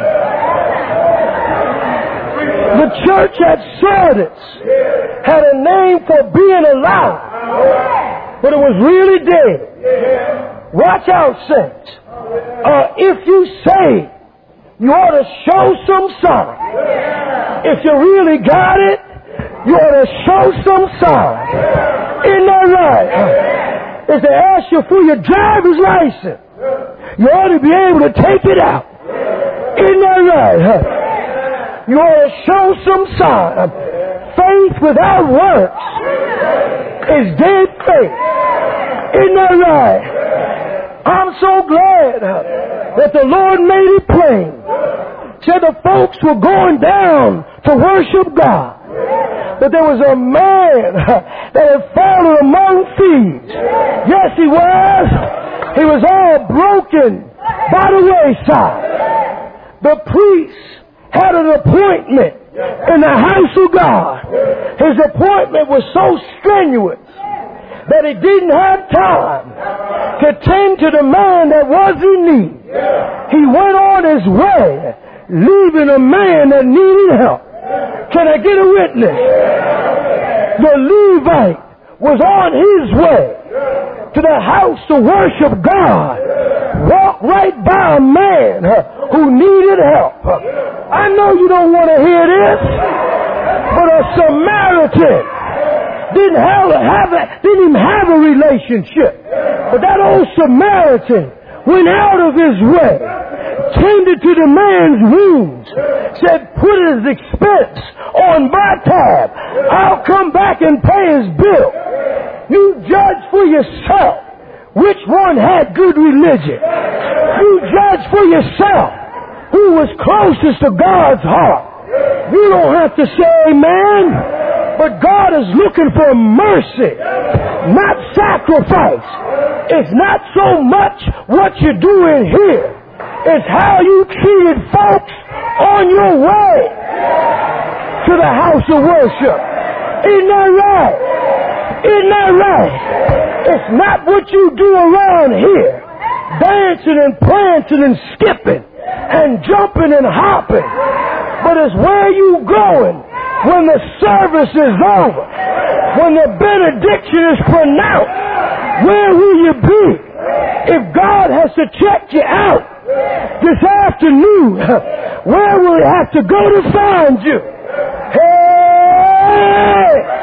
The church at Sardis had a name for being alive, but it was really dead. Watch out, saints. Uh, if you say, you ought to show some sign. If you really got it, you ought to show some sign. Isn't that right? If they ask you for your driver's license, you ought to be able to take it out. Isn't that right? You ought to show some sign. Faith without works is dead faith. Isn't that right? I'm so glad that the Lord made it plain. Said the folks were going down to worship God. But there was a man that had fallen among thieves. Yes, he was. He was all broken by the wayside. The priest had an appointment in the house of God. His appointment was so strenuous that he didn't have time to tend to the man that was in need. He went on his way, leaving a man that needed help. Can I get a witness? The Levite was on his way to the house to worship God. Walked right by a man who needed help. I know you don't want to hear this, but a Samaritan didn't have, have a, didn't even have a relationship. But that old Samaritan went out of his way, tended to the man's wounds, said, put his expense on my tab. I'll come back and pay his bill. You judge for yourself which one had good religion. You judge for yourself who was closest to God's heart. You don't have to say amen, but God is looking for mercy, not sacrifice. It's not so much what you're doing here. It's how you treated folks on your way to the house of worship. Isn't that right? Isn't that right? It's not what you do around here, dancing and prancing and skipping and jumping and hopping, but it's where you going when the service is over, when the benediction is pronounced. Where will you be if God has to check you out this afternoon? Where will he have to go to find you? Hey!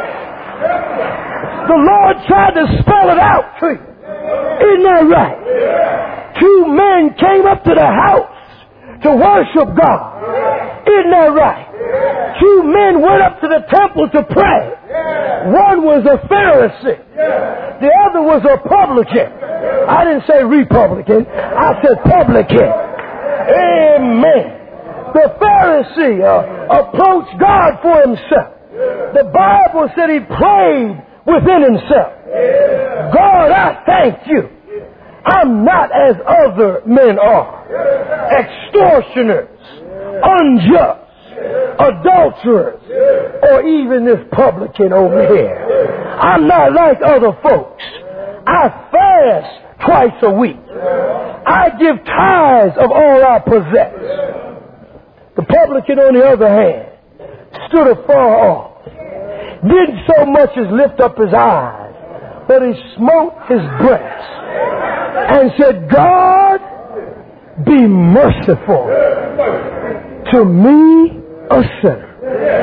The Lord tried to spell it out for you. Isn't that right? Two men came up to the house to worship God. Isn't that right? Two men went up to the temple to pray. One was a Pharisee. The other was a publican. I didn't say Republican. I said publican. Amen. The Pharisee uh, approached God for himself. The Bible said he prayed within himself. God, I thank you. I'm not as other men are. Extortioners, unjust, adulterers, or even this publican over here. I'm not like other folks. I fast twice a week. I give tithes of all I possess. The publican, on the other hand, stood afar off, didn't so much as lift up his eyes, but he smote his breast and said, God, be merciful to me, a sinner.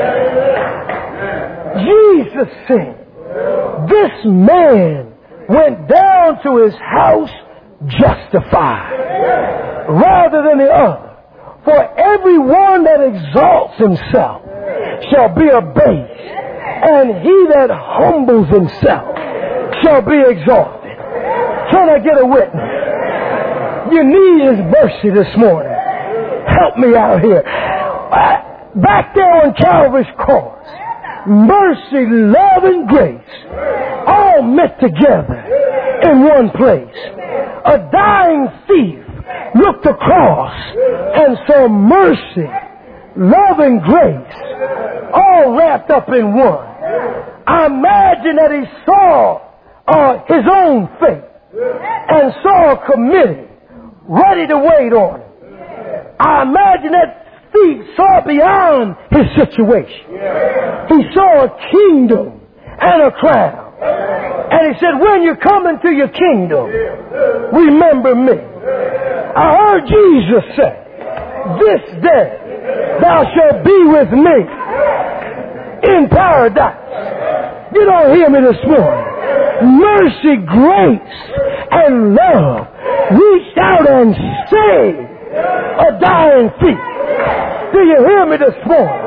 Jesus said, this man went down to his house justified rather than the other. For everyone that exalts himself shall be abased, and he that humbles himself shall be exalted. Can I get a witness? You need his mercy this morning. Help me out here. Back there on Calvary's cross, mercy, love, and grace all met together in one place. A dying thief looked across and saw mercy, love, and grace all wrapped up in one. I imagine that he saw uh, his own fate and saw a committee ready to wait on him. I imagine that thief saw beyond his situation. He saw a kingdom and a crown. And he said, when you come into your kingdom, remember me. I heard Jesus say, this day thou shalt be with me in paradise. You don't hear me this morning. Mercy, grace, and love reached out and saved a dying thief. Do you hear me this morning?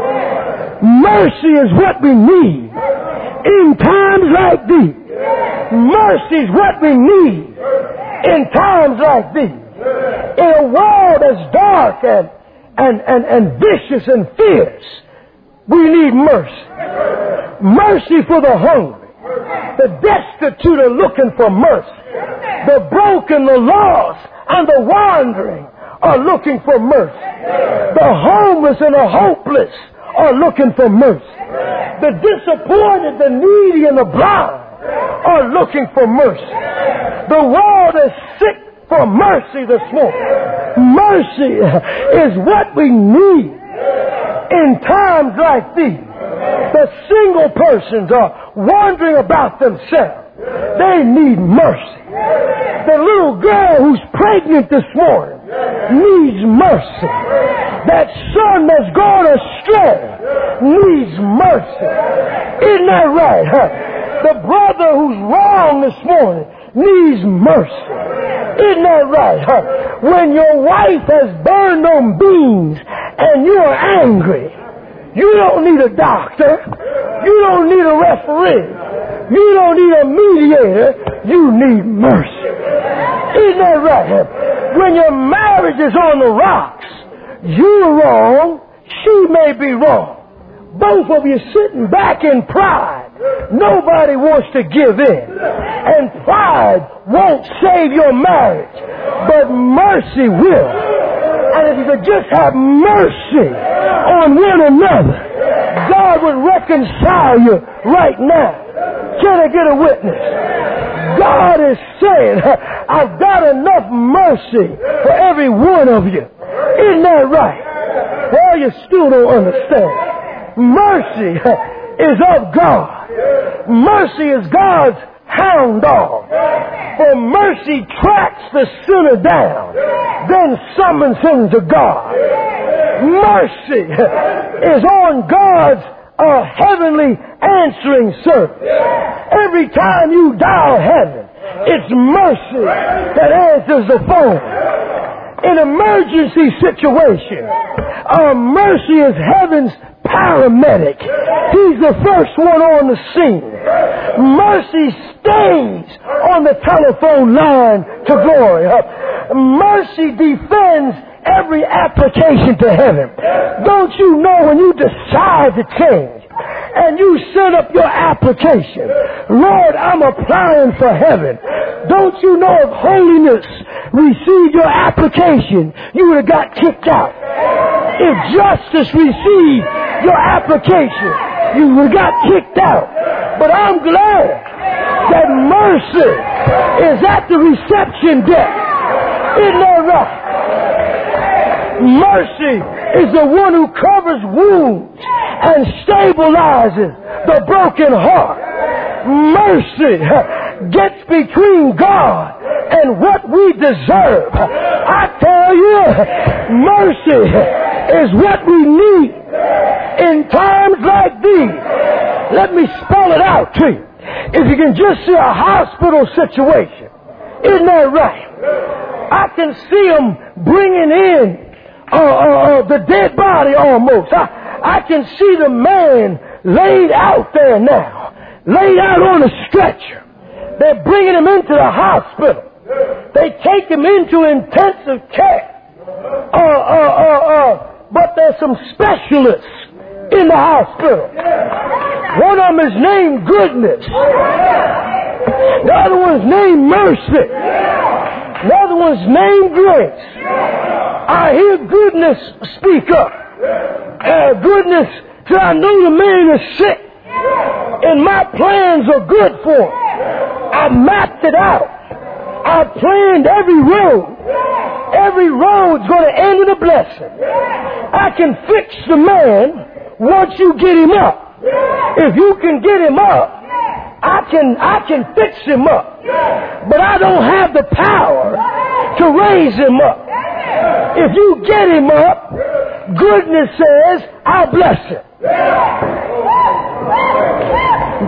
Mercy is what we need in times like these. Mercy is what we need in times like these. In a world that's dark and, and, and, and vicious and fierce, we need mercy. Mercy for the hungry. The destitute are looking for mercy. The broken, the lost, and the wandering are looking for mercy. The homeless and the hopeless are looking for mercy. The disappointed, the needy, and the blind are looking for mercy. The world is sick for mercy this morning. Mercy is what we need in times like these. The single persons are wondering about themselves. They need mercy. The little girl who's pregnant this morning needs mercy. That son that's gone astray needs mercy. Isn't that right? Huh? The brother who's wrong this morning needs mercy. Isn't that right? Huh? When your wife has burned on beans and you're angry, you don't need a doctor. You don't need a referee. You don't need a mediator. You need mercy. Isn't that right? When your marriage is on the rocks, you're wrong, she may be wrong. Both of you sitting back in pride. Nobody wants to give in. And pride won't save your marriage, but mercy will. And if you could just have mercy on one another, God would reconcile you right now. Can I get a witness? God is saying, I've got enough mercy for every one of you. Isn't that right? Well, you still don't understand. Mercy is of God. Mercy is God's hound dog. For mercy tracks the sinner down, then summons him to God. Mercy is on God's uh, heavenly answering service. Every time you dial heaven, it's mercy that answers the phone. In emergency situation, uh, mercy is heaven's paramedic. He's the first one on the scene. Mercy stays on the telephone line to glory. Uh, mercy defends every application to heaven. Don't you know when you decide to change and you send up your application, Lord, I'm applying for heaven. Don't you know if holiness received your application, you would have got kicked out. If justice received your application, you would have got kicked out. But I'm glad that mercy is at the reception desk. Isn't that right? Mercy is the one who covers wounds and stabilizes the broken heart. Mercy gets between God and what we deserve. I tell you, mercy is what we need in times like these. Let me spell it out to you. If you can just see a hospital situation, isn't that right? I can see them bringing in uh, uh, the dead body almost. I, I can see the man laid out there now, laid out on a stretcher. They're bringing him into the hospital. They take him into intensive care. Uh, uh, uh, uh, but there's some specialists in the hospital. One of them is named Goodness. The other one's named Mercy. The other one's named Grace. I hear Goodness speak up. Uh, goodness said, I know the man is sick, and my plans are good for him. I mapped it out. I planned every road. Every road's going to end in a blessing. I can fix the man once you get him up. If you can get him up, I can I can fix him up. But I don't have the power to raise him up. If you get him up, goodness says, I'll bless him.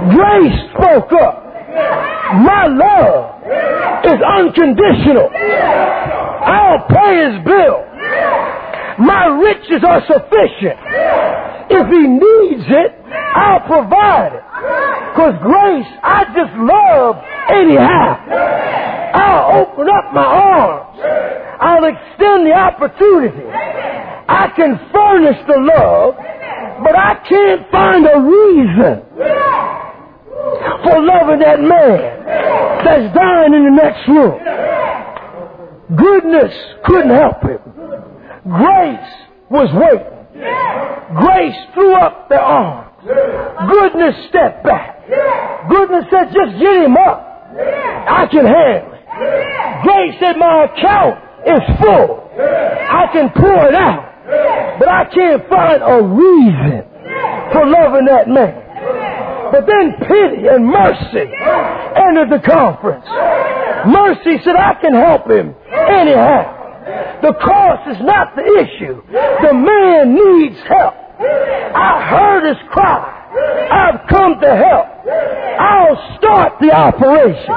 Grace spoke up. My love is unconditional. I'll pay his bill. My riches are sufficient. If he needs it, I'll provide it. Because grace, I just love anyhow. I'll open up my arms. I'll extend the opportunity. I can furnish the love, but I can't find a reason for loving that man that's dying in the next room. Goodness couldn't help him. Grace was waiting. Grace threw up their arms. Goodness stepped back. Goodness said, just get him up. I can handle it. Grace said, my account is full. I can pour it out. But I can't find a reason for loving that man. But then pity and mercy entered the conference. Mercy said, I can help him anyhow. The cost is not the issue. The man needs help. I heard his cry. I've come to help. I'll start the operation.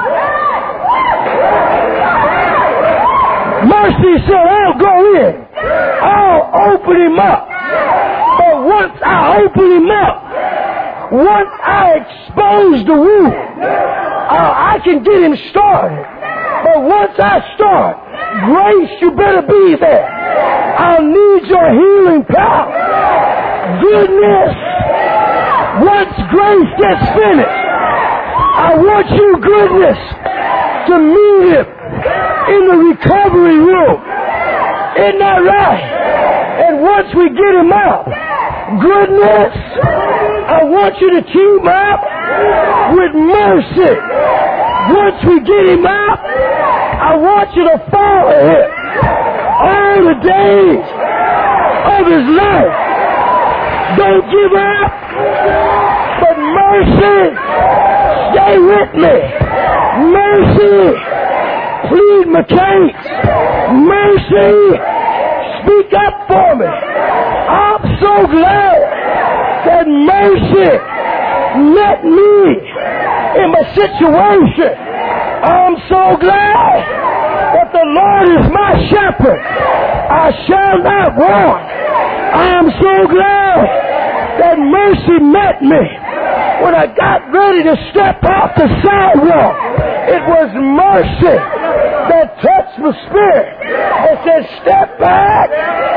Mercy said, I'll go in. I'll open him up. But once I open him up, once I expose the wound, uh, I can get him started. But once I start, grace, you better be there. I'll need your healing power. Goodness, once grace gets finished, I want you, goodness, to meet him in the recovery room. Isn't that right? And once we get him out, goodness, I want you to keep him up with mercy. Once we get him out, I want you to follow him all the days of his life. Don't give up, but mercy, stay with me. Mercy, plead my case. Mercy, speak up for me. I'm so glad that mercy met me in my situation. I'm so glad that the Lord is my shepherd. I shall not want. I'm so glad that mercy met me when I got ready to step off the sidewalk. It was mercy that touched my spirit and said, step back.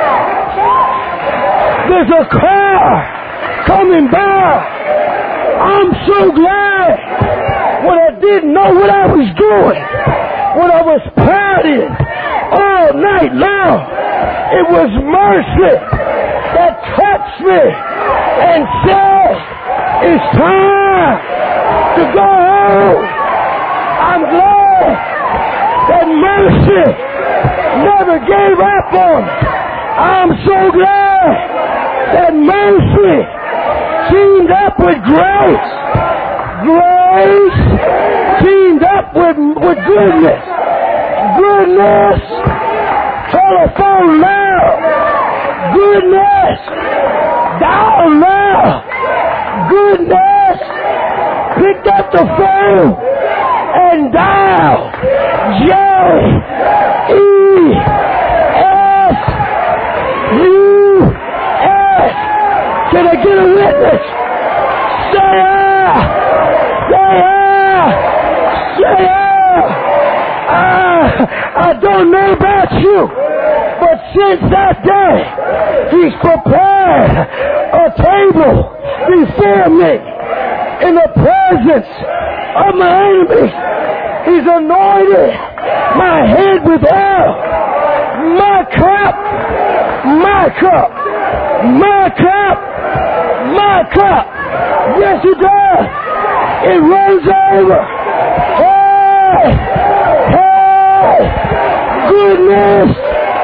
There's a car coming by. I'm so glad when I didn't know what I was doing, when I was partying all night long. It was mercy that touched me and said, it's time to go home. I'm glad that mercy never gave up on me. I'm so glad that mercy teamed up with grace. Grace teamed up with, with goodness. Goodness, telephone now. Goodness, dial now. Goodness, pick up the phone and dial J E S U S. Can I get a witness? Say ah! Say ah! Say ah! Ah! I don't know about you, but since that day, He's prepared a table before me in the presence of my enemies. He's anointed my head with oil. My cup, my cup, my cup, my cup. Yes, it does. It runs over. Hey, hey, goodness,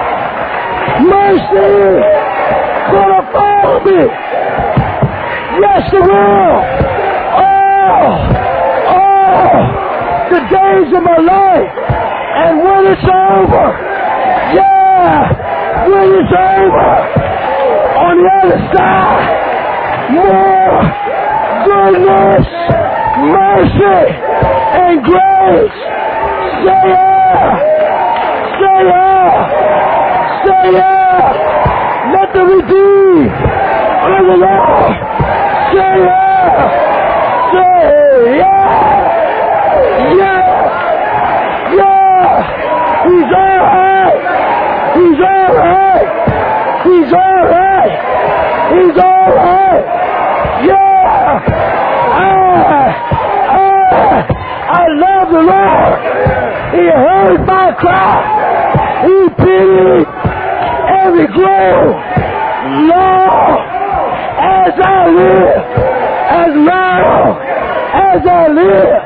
mercy, gonna follow me. Yes, it will. Oh, oh, the days of my life. And when it's over, yeah, when it's over, on the other side, more goodness, mercy and grace. Say yeah. Say yeah. Say yeah. Let the redeemed of the Lord say yeah. Say yeah. Yeah. Yeah. He's all right. He's all right. He's all right. He's all right. Yeah. I, I, I love the Lord. He heard my cry. He pitied every groan. Lord, as I live, as long as I live,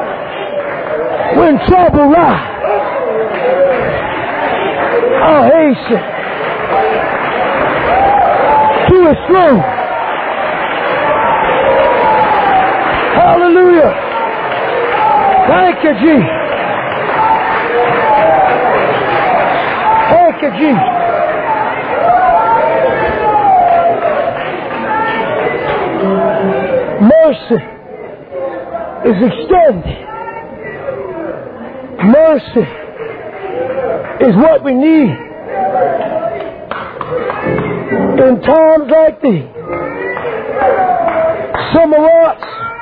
when trouble rises, I'll hasten to His throne. Hallelujah. Thank you, Jesus. Thank you, Jesus. Mercy is extended. Mercy is what we need in times like these. Some of us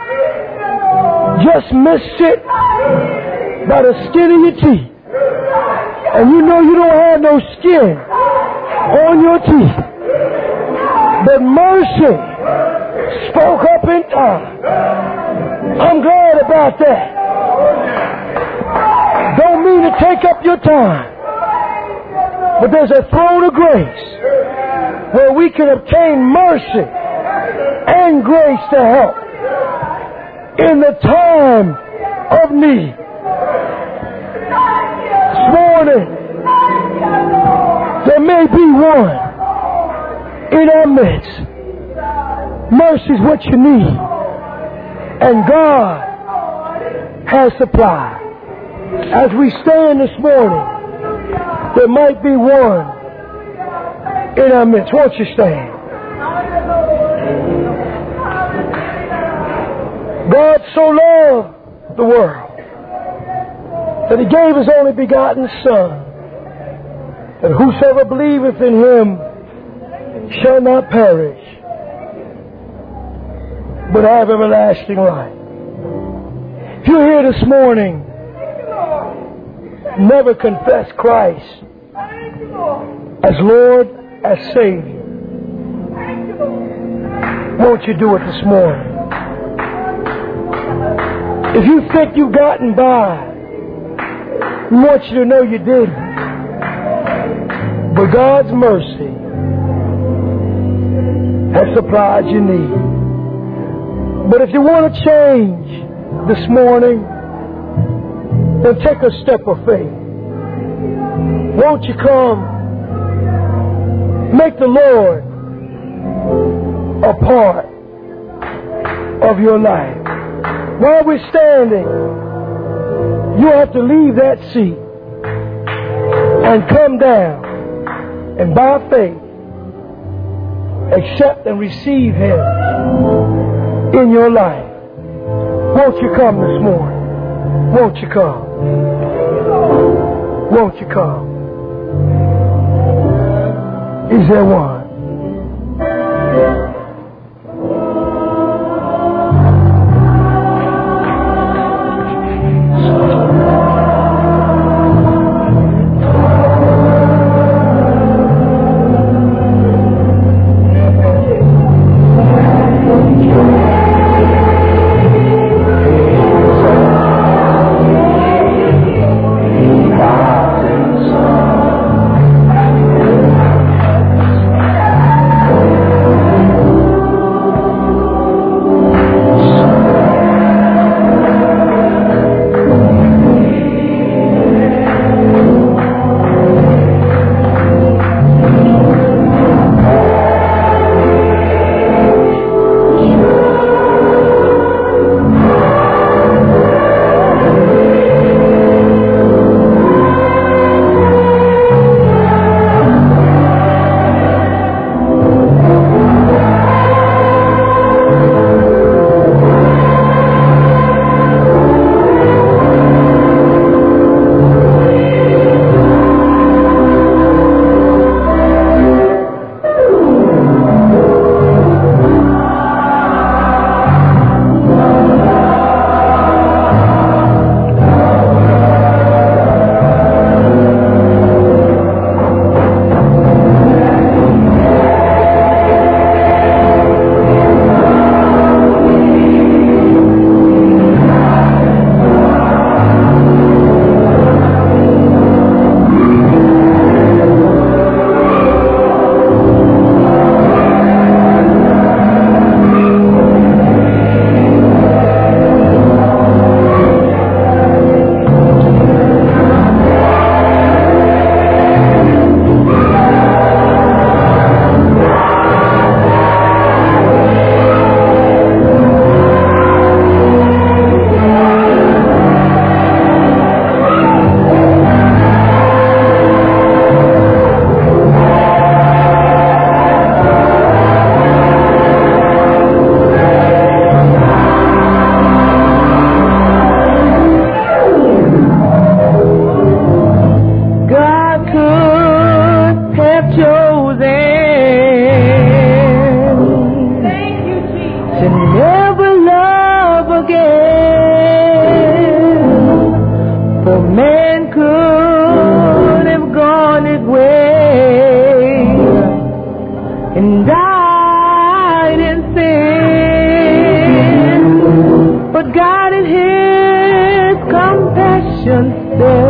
just missed it by the skin of your teeth. And you know you don't have no skin on your teeth. But mercy spoke up in time. I'm glad about that. Don't mean to take up your time. But there's a throne of grace where we can obtain mercy and grace to help in the time of need. This morning, there may be one in our midst. Mercy is what you need. And God has supplied. As we stand this morning, there might be one in our midst. Won't you stand? God so loved the world that He gave His only begotten Son, that whosoever believeth in Him shall not perish, but have everlasting life. If you're here this morning, never confess Christ as Lord, as Savior, won't you do it this morning? If you think you've gotten by, we want you to know you didn't. But God's mercy has supplied your need. But if you want to change this morning, then take a step of faith. Won't you come? Make the Lord a part of your life. While we're standing, you have to leave that seat and come down and by faith accept and receive Him in your life. Won't you come this morning? Won't you come? Won't you come? Is there one? sin, but God in His compassion said,